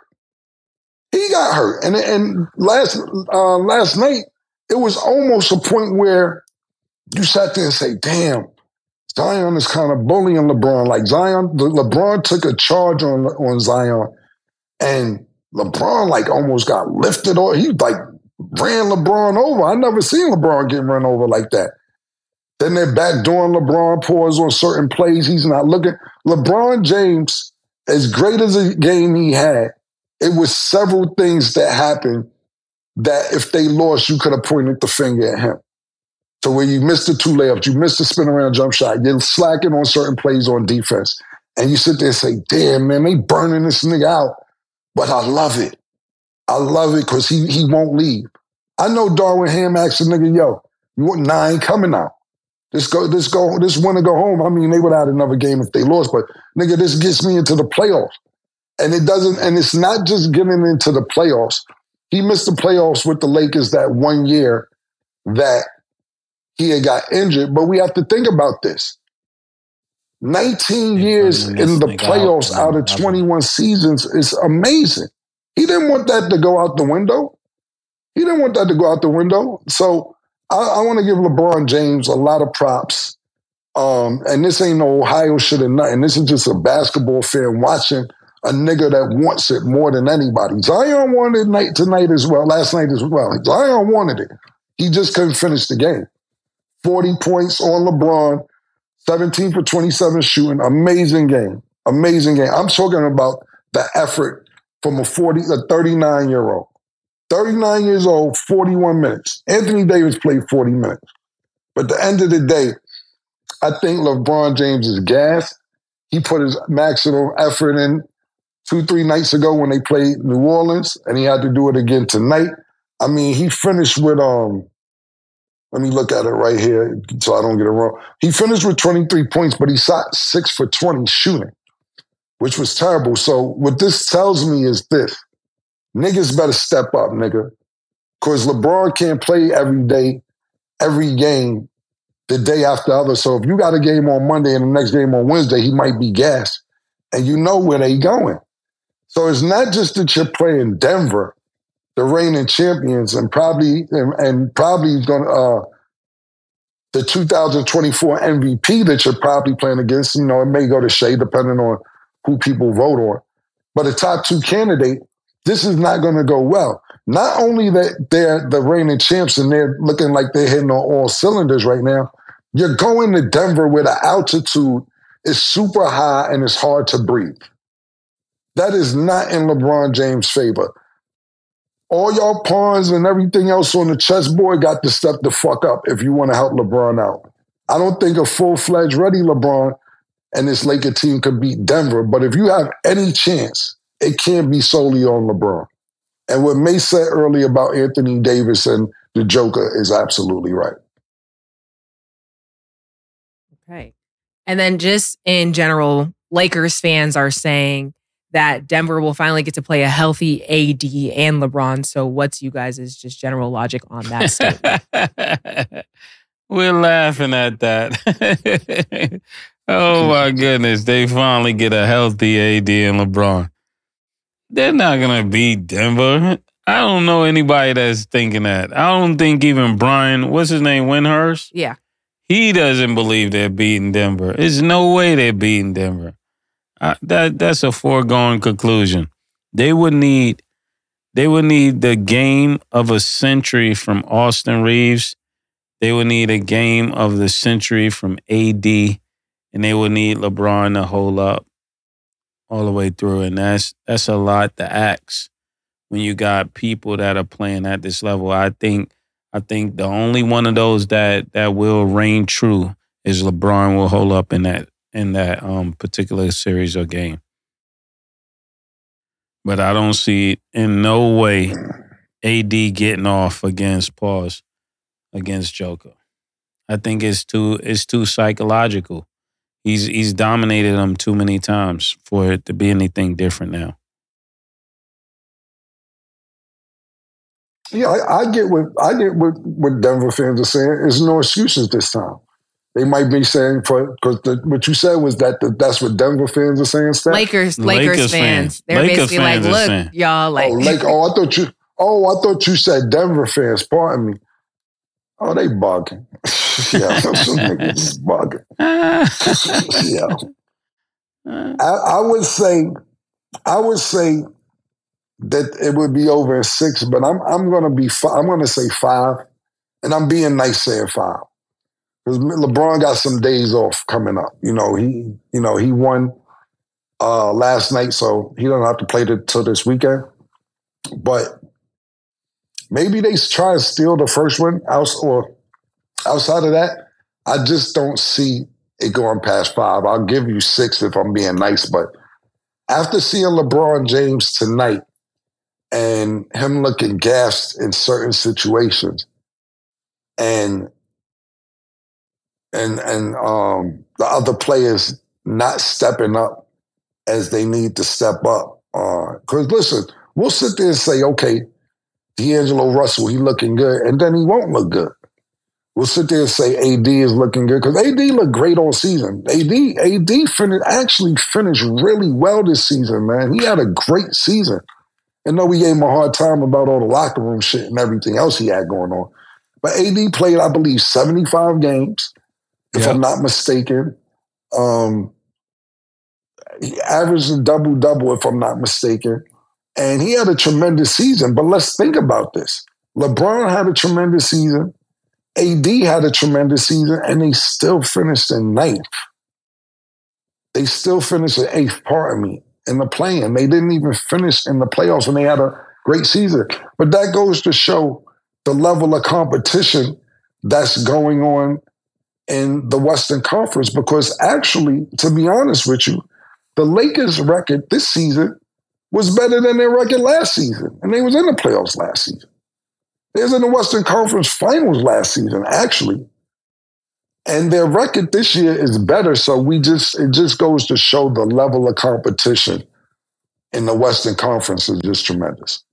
He got hurt. And, and last uh, last night, it was almost a point where you sat there and say, damn, Zion is kind of bullying LeBron. Like Zion, LeBron took a charge on, on Zion, and LeBron like almost got lifted or he like ran LeBron over. I never seen LeBron get run over like that. Then they're backdooring LeBron, pause on certain plays. He's not looking. LeBron James, as great as a game he had, it was several things that happened that if they lost, you could have pointed the finger at him. So where you missed the two layups, you missed the spin around jump shot, you're slacking on certain plays on defense. And you sit there and say, damn, man, they burning this nigga out. But I love it. I love it because he he won't leave. I know Darwin Ham asked a nigga, yo, you want nine coming out? This go, this go, this want to go home. I mean, they would have had another game if they lost, but nigga, this gets me into the playoffs. And it doesn't, and it's not just getting into the playoffs. He missed the playoffs with the Lakers that one year that he had got injured, but we have to think about this. nineteen years in the playoffs out of twenty-one seasons is amazing. He didn't want that to go out the window. He didn't want that to go out the window. So I, I want to give LeBron James a lot of props. Um, and this ain't no Ohio shit or nothing. This is just a basketball fan watching a nigga that wants it more than anybody. Zion wanted it night tonight as well, last night as well. Zion wanted it. He just couldn't finish the game. forty points on LeBron, seventeen for twenty-seven shooting. Amazing game. Amazing game. I'm talking about the effort from a forty, a thirty-nine-year-old. thirty-nine years old, forty-one minutes. Anthony Davis played forty minutes. But at the end of the day, I think LeBron James is gassed. He put his maximum effort in two, three nights ago when they played New Orleans, and he had to do it again tonight. I mean, he finished with, um, let me look at it right here so I don't get it wrong. He finished with twenty-three points, but he shot six for twenty shooting, which was terrible. So what this tells me is this. Niggas better step up, nigga. Because LeBron can't play every day, every game, the day after the other. So if you got a game on Monday and the next game on Wednesday, he might be gassed. And you know where they going. So it's not just that you're playing Denver, the reigning champions, and probably and, and probably going to uh, the two thousand twenty-four M V P that you're probably playing against. You know, it may go to Shea depending on who people vote on. But a top two candidate, this is not going to go well. Not only that they're the reigning champs and they're looking like they're hitting on all cylinders right now, you're going to Denver where the altitude is super high and it's hard to breathe. That is not in LeBron James' favor. All y'all pawns and everything else on the chessboard got to step the fuck up if you want to help LeBron out. I don't think a full-fledged ready LeBron and this Laker team could beat Denver, but if you have any chance, it can't be solely on LeBron. And what May said earlier about Anthony Davis and the Joker is absolutely right. Okay. And then just in general, Lakers fans are saying that Denver will finally get to play a healthy A D and LeBron. So what's you guys' just general logic on that statement? We're laughing at that. Oh my goodness. They finally get a healthy A D and LeBron. They're not going to beat Denver. I don't know anybody that's thinking that. I don't think even Brian, what's his name, Windhurst? Yeah. He doesn't believe they're beating Denver. There's no way they're beating Denver. I, that that's a foregone conclusion. They would need they would need the game of a century from Austin Reeves. They would need a game of the century from A D, and they would need LeBron to hold up all the way through. And that's that's a lot to ask when you got people that are playing at this level. I think I think the only one of those that that will reign true is LeBron will hold up in that in that um, particular series or game. But I don't see in no way A D getting off against pause against Joker. I think it's too it's too psychological. He's he's dominated them too many times for it to be anything different now. Yeah, I, I get what I get what, what Denver fans are saying. There's no excuses this time. They might be saying for because what you said was that the, that's what Denver fans are saying. Steph? Lakers, Lakers, Lakers fans. fans. They're Lakers basically fans like, are look, saying. y'all, like, Oh, like, oh, I thought you. Oh, I thought you said Denver fans. Pardon me. Oh, they bugging. Yeah, some niggas is bugging. Yeah, I, I would say, I would say that it would be over in six, but I'm I'm gonna be fi- I'm gonna say five, and I'm being nice saying five because LeBron got some days off coming up. You know he you know he won uh, last night, so he don't have to play till this weekend. But maybe they try to steal the first one out, or outside of that, I just don't see it going past five. I'll give you six if I'm being nice, but after seeing LeBron James tonight and him looking gassed in certain situations, and and and um, the other players not stepping up as they need to step up, because uh, listen, we'll sit there and say, okay, D'Angelo Russell, he looking good, and then he won't look good. We'll sit there and say A D is looking good because A D looked great all season. A D, A D finished, actually finished really well this season, man. He had a great season. And though we gave him a hard time about all the locker room shit and everything else he had going on. But A D played, I believe, seventy-five games, if Yep. I'm not mistaken. Um, he averaged a double-double, if I'm not mistaken. And he had a tremendous season. But let's think about this. LeBron had a tremendous season. A D had a tremendous season, and they still finished in ninth. They still finished in eighth, pardon me, in the play-in. They didn't even finish in the playoffs, and they had a great season. But that goes to show the level of competition that's going on in the Western Conference, because actually, to be honest with you, the Lakers' record this season was better than their record last season, and they was in the playoffs last season. They was in the Western Conference Finals last season, actually. And their record this year is better, so we just it just goes to show the level of competition in the Western Conference is just tremendous.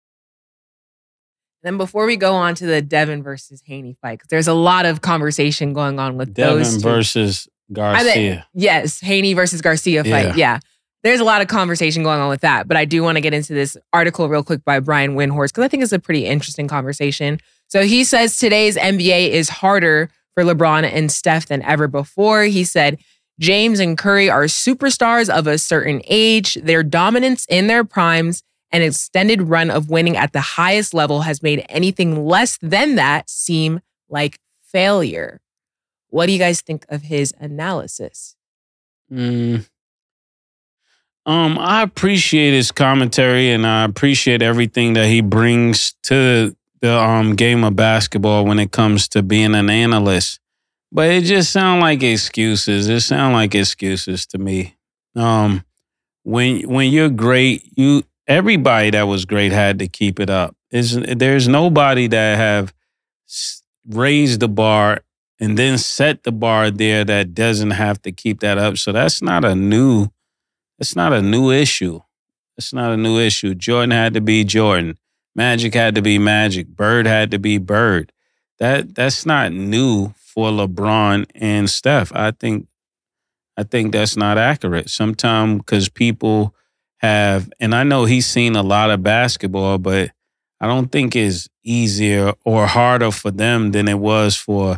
Then before we go on to the Devin versus Haney fight, because there's a lot of conversation going on with Devin those two. versus Garcia. I mean, yes, Haney versus Garcia fight. Yeah. Yeah. There's a lot of conversation going on with that, but I do want to get into this article real quick by Brian Windhorst because I think it's a pretty interesting conversation. So he says today's N B A is harder for LeBron and Steph than ever before. He said, James and Curry are superstars of a certain age. Their dominance in their primes and extended run of winning at the highest level has made anything less than that seem like failure. What do you guys think of his analysis? Mm. Um, I appreciate his commentary and I appreciate everything that he brings to the um game of basketball when it comes to being an analyst. But it just sounds like excuses. It sounds like excuses to me. Um, when when you're great, you everybody that was great had to keep it up. Is there's nobody that have raised the bar and then set the bar there that doesn't have to keep that up. So that's not a new. It's not a new issue. It's not a new issue. Jordan had to be Jordan. Magic had to be Magic. Bird had to be Bird. That that's not new for LeBron and Steph. I think I think that's not accurate. Sometimes because people have, and I know he's seen a lot of basketball, but I don't think it's easier or harder for them than it was for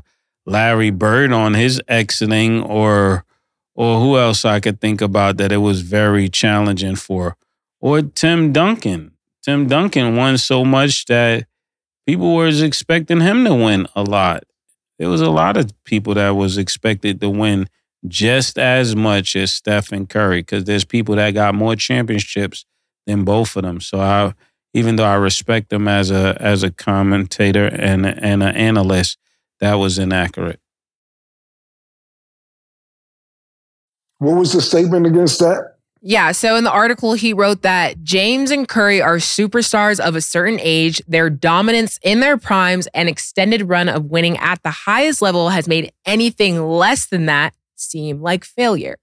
Larry Bird on his exiting, or or who else I could think about that it was very challenging for, or Tim Duncan. Tim Duncan won so much that people was expecting him to win a lot. There was a lot of people that was expected to win just as much as Stephen Curry, because there's people that got more championships than both of them. So I, even though I respect them as a as a commentator and and an analyst, that was inaccurate. What was the statement against that? Yeah, so in the article, he wrote that James and Curry are superstars of a certain age. Their dominance in their primes and extended run of winning at the highest level has made anything less than that seem like failure.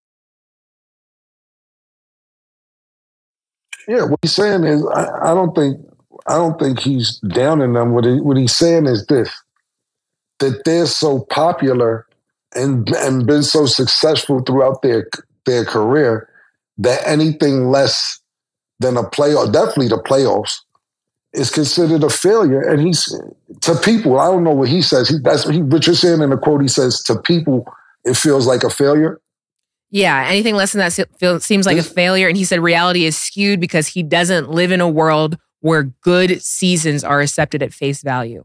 Yeah, what he's saying is, I, I don't think, I don't think he's downing them. What he, what he's saying is this: that they're so popular and and been so successful throughout their their career that anything less than a playoff, definitely the playoffs, is considered a failure. And he's, to people, I don't know what he says. He, that's he, what you're saying in the quote. He says, to people, it feels like a failure. Yeah, anything less than that feels, seems like this, a failure. And he said reality is skewed because he doesn't live in a world where good seasons are accepted at face value.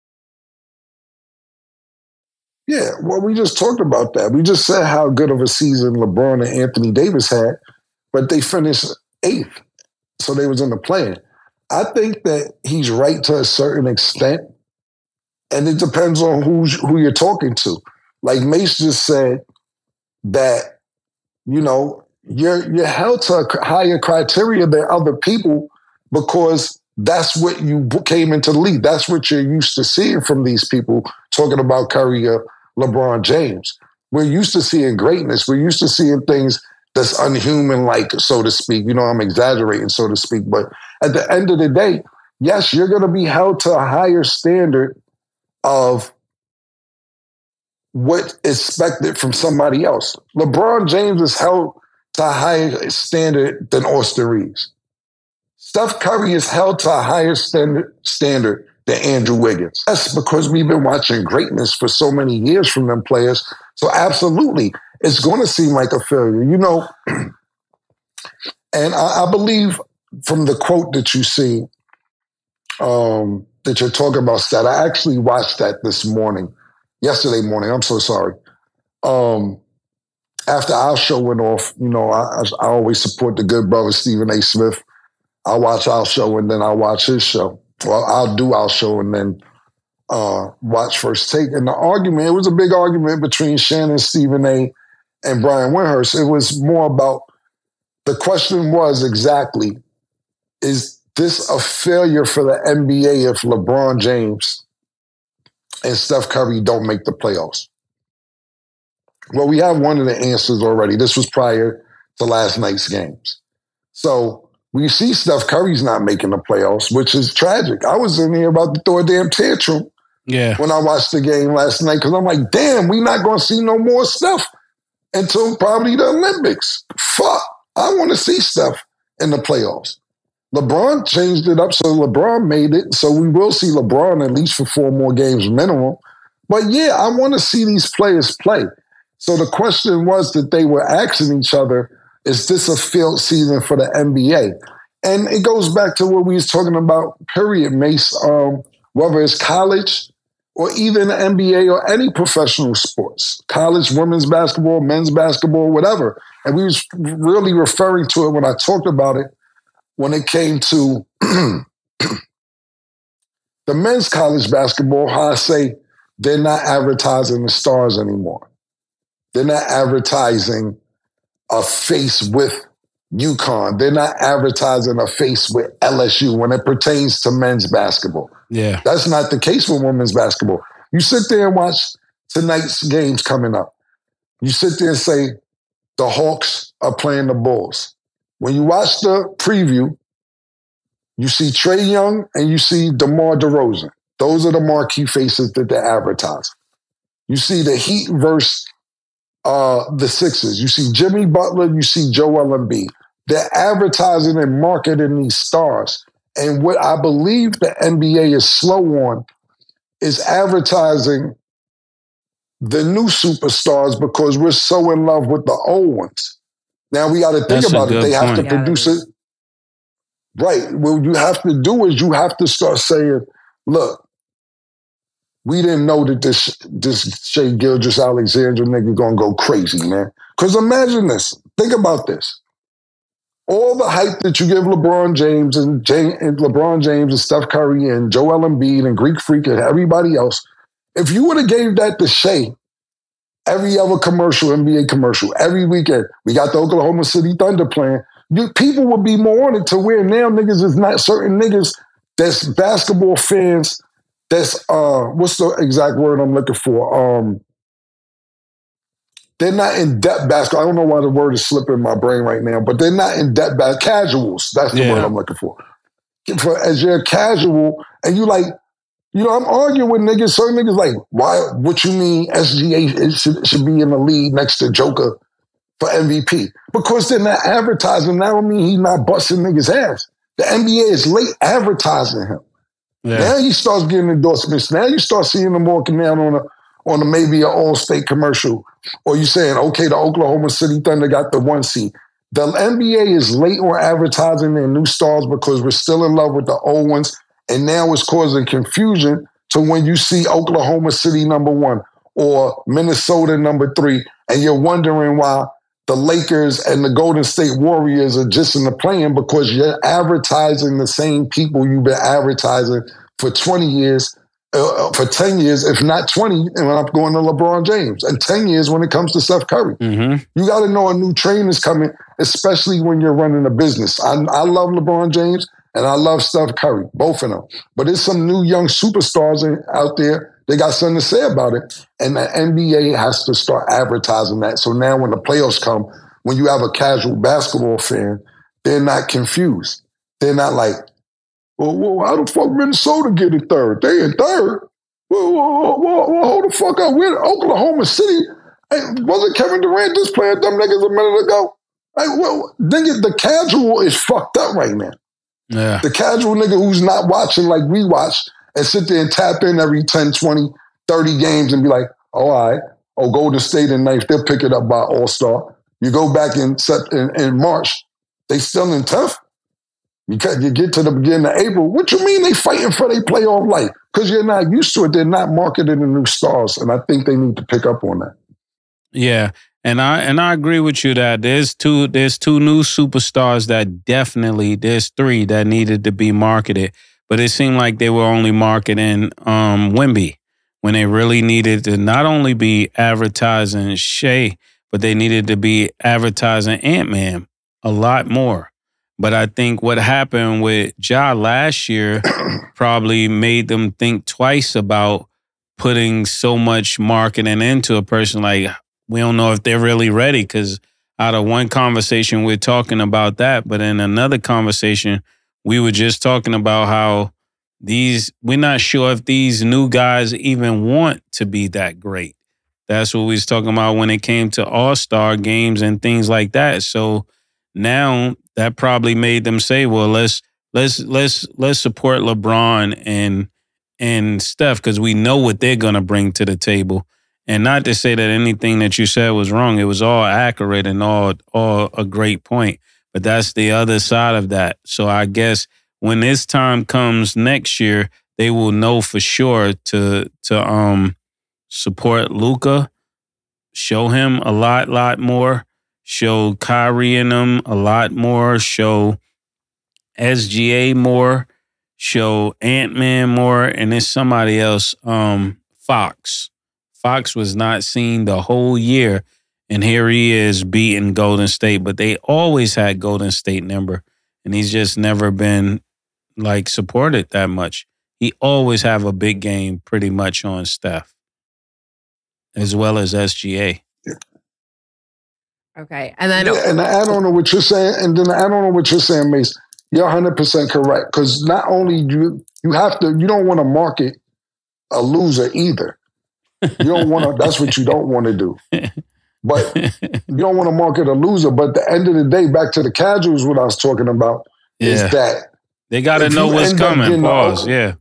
Yeah, well, we just talked about that. We just said how good of a season LeBron and Anthony Davis had, but they finished eighth, so they was in the play-in. I think that he's right to a certain extent, and it depends on who's, who you're talking to. Like Mace just said that, you know, you're you're held to a higher criteria than other people because that's what you came into the league. That's what you're used to seeing from these people, talking about Curry or LeBron James. We're used to seeing greatness. We're used to seeing things that's unhuman-like, so to speak. You know, I'm exaggerating, so to speak. But at the end of the day, yes, you're going to be held to a higher standard of what is expected from somebody else. LeBron James is held to a higher standard than Austin Reeves. Steph Curry is held to a higher standard, standard than Andrew Wiggins. That's because we've been watching greatness for so many years from them players. So absolutely, it's going to seem like a failure. You know, and I, I believe from the quote that you see, um, that you're talking about, Stat, I actually watched that this morning, yesterday morning. I'm so sorry. Um, after our show went off, you know, I, I always support the good brother Stephen A. Smith. I'll watch our show and then I'll watch his show. Well, I'll do our show and then uh, watch First Take. And the argument, it was a big argument between Shannon, Stephen A., and Brian Windhurst. It was more about, the question was exactly, is this a failure for the N B A if LeBron James and Steph Curry don't make the playoffs? Well, we have one of the answers already. This was prior to last night's games. So we see Steph Curry's not making the playoffs, which is tragic. I was in here about to throw a damn tantrum yeah. when I watched the game last night because I'm like, damn, we not going to see no more Steph until probably the Olympics. Fuck, I want to see Steph in the playoffs. LeBron changed it up, so LeBron made it, so we will see LeBron at least for four more games minimum. But yeah, I want to see these players play. So the question was that they were asking each other, is this a failed season for the N B A? And it goes back to what we was talking about, period, Mace, um, whether it's college or even the N B A or any professional sports, college, women's basketball, men's basketball, whatever. And we was really referring to it when I talked about it when it came to the men's college basketball, how I say they're not advertising the stars anymore. They're not advertising a face with UConn. They're not advertising a face with L S U when it pertains to men's basketball. Yeah. That's not the case with women's basketball. You sit there and watch tonight's games coming up. You sit there and say, the Hawks are playing the Bulls. When you watch the preview, you see Trae Young and you see DeMar DeRozan. Those are the marquee faces that they advertise. You see the Heat versus uh, the Sixers. You see Jimmy Butler, you see Joel Embiid. They're advertising and marketing these stars. And what I believe the N B A is slow on is advertising the new superstars because we're so in love with the old ones. Now we got to think That's a about it. good They have to point. Yeah, produce that it. is. Right. What you have to do is you have to start saying, look, we didn't know that this this Shea Gilgeous Alexander nigga gonna go crazy, man. Because imagine this. Think about this. All the hype that you give LeBron James and, James and LeBron James and Steph Curry and Joel Embiid and Greek Freak and everybody else, if you would have gave that to Shea, every other commercial, N B A commercial, every weekend, we got the Oklahoma City Thunder playing, you, people would be more on it to where now niggas is not certain niggas that's basketball fans, that's, uh, what's the exact word I'm looking for? Um, They're not in-depth basketball. I don't know why the word is slipping in my brain right now, but they're not in-depth basketball. Casuals, that's the Yeah. word I'm looking for. for. As you're a casual, and you like, you know, I'm arguing with niggas, certain niggas like, why, what you mean S G A it should, should be in the league next to Joker for M V P? Because they're not advertising. That don't mean he's not busting niggas' ass. The N B A is late advertising him. Yeah. Now he starts getting endorsements. Now you start seeing him walking down on a on a maybe an all-state commercial. Or you saying, okay, the Oklahoma City Thunder got the one seed. The N B A is late on advertising their new stars because we're still in love with the old ones. And now it's causing confusion to when you see Oklahoma City number one or Minnesota number three, and you're wondering why the Lakers and the Golden State Warriors are just in the playing because you're advertising the same people you've been advertising for twenty years, uh, for ten years, if not twenty, and I'm going to LeBron James, and ten years when it comes to Steph Curry. Mm-hmm. You got to know a new train is coming, especially when you're running a business. I, I love LeBron James and I love Steph Curry, both of them. But there's some new young superstars in, out there. They got something to say about it. And the N B A has to start advertising that. So now when the playoffs come, when you have a casual basketball fan, they're not confused. They're not like, well, well how the fuck Minnesota get it third? They in third? Well, well, well, well hold the fuck up. We're in Oklahoma City. Hey, wasn't Kevin Durant just playing them niggas a minute ago? Hey, well, nigga, the casual is fucked up right now. Yeah. The casual nigga who's not watching like we watch and sit there and tap in every ten, twenty, thirty games and be like, oh, all right, oh, Golden State in ninth, they'll pick it up by All-Star. You go back in, in, in March, they still in tenth. You, you get to the beginning of April. What you mean they fighting for their playoff life? Because you're not used to it. They're not marketing the new stars. And I think they need to pick up on that. Yeah. And I and I agree with you that there's two there's two new superstars that definitely there's three that needed to be marketed, but it seemed like they were only marketing um, Wemby when they really needed to not only be advertising Shea, but they needed to be advertising Ant-Man a lot more. But I think what happened with Ja last year probably made them think twice about putting so much marketing into a person like. We don't know if they're really ready because out of one conversation, we're talking about that. But in another conversation, we were just talking about how these, we're not sure if these new guys even want to be that great. That's what we was talking about when it came to all-star games and things like that. So now that probably made them say, well, let's, let's, let's, let's support LeBron and, and Steph because we know what they're going to bring to the table. And not to say that anything that you said was wrong. It was all accurate and all all a great point. But that's the other side of that. So I guess when this time comes next year, they will know for sure to to um support Luka, show him a lot, lot more, show Kyrie and them a lot more, show S G A more, show Ant-Man more, and there's somebody else, um, Fox. Fox was not seen the whole year, and here he is beating Golden State. But they always had Golden State number, and he's just never been like supported that much. He always have a big game, pretty much on Steph, as well as S G A. Okay, and then Yeah, and I don't know what you're saying, and then I don't know what you're saying, Mace. You're one hundred percent correct because not only do you you have to, you don't want to market a loser either. You don't want to, that's what you don't want to do. But you don't want to market a loser. But at the end of the day, back to the casuals, what I was talking about Yeah. is that They got to if know you what's end up coming. getting Pause. the- Yeah.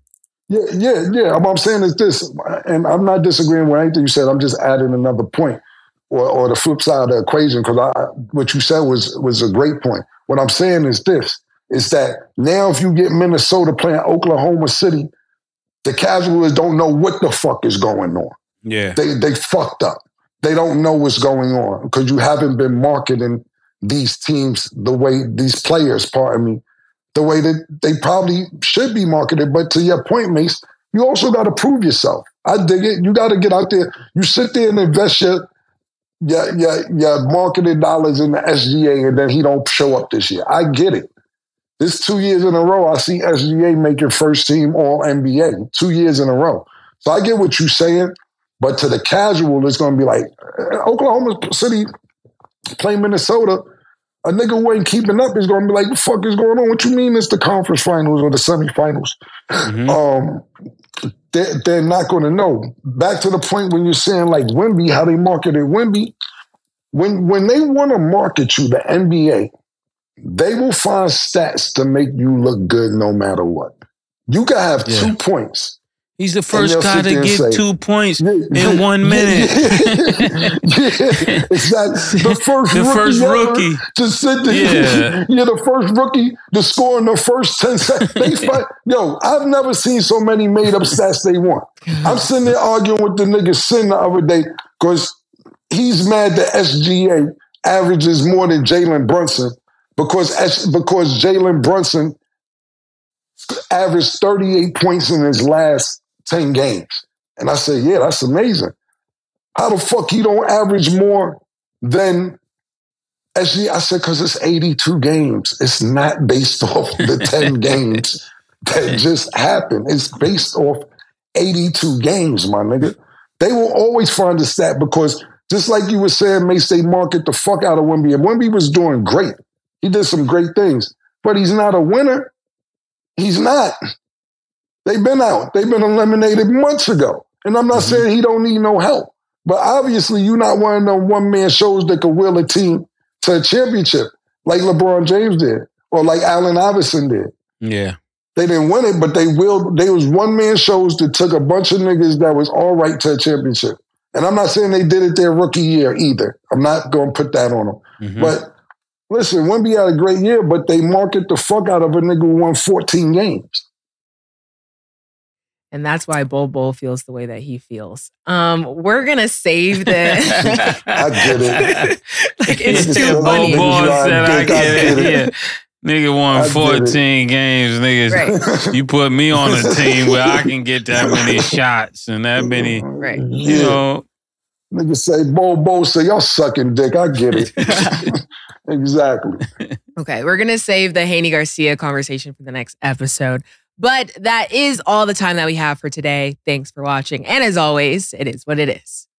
Yeah, yeah, yeah. What I'm saying is this, and I'm not disagreeing with anything you said. I'm just adding another point, or, or the flip side of the equation, because I, what you said was was a great point. What I'm saying is this: is that now if you get Minnesota playing Oklahoma City, the casuals don't know what the fuck is going on. Yeah, they they fucked up. They don't know what's going on because you haven't been marketing these teams the way these players, pardon me. The way that they probably should be marketed. But to your point, Mace, you also got to prove yourself. I dig it. You got to get out there. You sit there and invest your, your, your, your marketing dollars in the S G A and then he don't show up this year. I get it. This two years in a row, I see S G A making first team all N B A. Two years in a row. So I get what you're saying. But to the casual, it's going to be like, Oklahoma City play Minnesota. A nigga who ain't keeping up is going to be like, what the fuck is going on? What you mean it's the conference finals or the semifinals? Mm-hmm. Um, they're, they're not going to know. Back to the point when you're saying like Wemby, how they marketed Wemby. When, when they want to market you, the N B A, they will find stats to make you look good no matter what. You can have yeah. two points. He's the first guy to get say, two points yeah, in yeah, one minute. Yeah, yeah, exactly. The first the rookie, first rookie. to sit there. Yeah. yeah, the first rookie to score in the first ten seconds. They fight. Yo, I've never seen so many made up stats they want. I'm sitting there arguing with the nigga Sin the other day because he's mad that S G A averages more than Jalen Brunson because because Jalen Brunson averaged thirty-eight points in his last ten games. And I said, yeah, that's amazing. How the fuck he don't average more than S G A? I said, because it's eighty-two games. It's not based off the ten games that just happened. It's based off eighty-two games, my nigga. They will always find a stat because just like you were saying, Mace, they market the fuck out of Wemby. And Wemby was doing great. He did some great things. But he's not a winner. He's not. They've been out. They've been eliminated months ago. And I'm not mm-hmm. saying he don't need no help. But obviously, you're not one of them one-man shows that could will a team to a championship like LeBron James did or like Allen Iverson did. Yeah. They didn't win it, but they will. They was one-man shows that took a bunch of niggas that was all right to a championship. And I'm not saying they did it their rookie year either. I'm not going to put that on them. Mm-hmm. But listen, Wemby had a great year, but they market the fuck out of a nigga who won fourteen games. And that's why Bol Bol feels the way that he feels. Um, we're going to save this. I get it. Like, it's too funny. Bol Bol said I get it. Yeah. Nigga won fourteen games. Niggas, right. You put me on a team where I can get that many shots and that many, right. you yeah. know. Niggas say, Bol Bol say, y'all sucking dick. I get it. Exactly. Okay, we're going to save the Haney Garcia conversation for the next episode. But that is all the time that we have for today. Thanks for watching. And as always, it is what it is.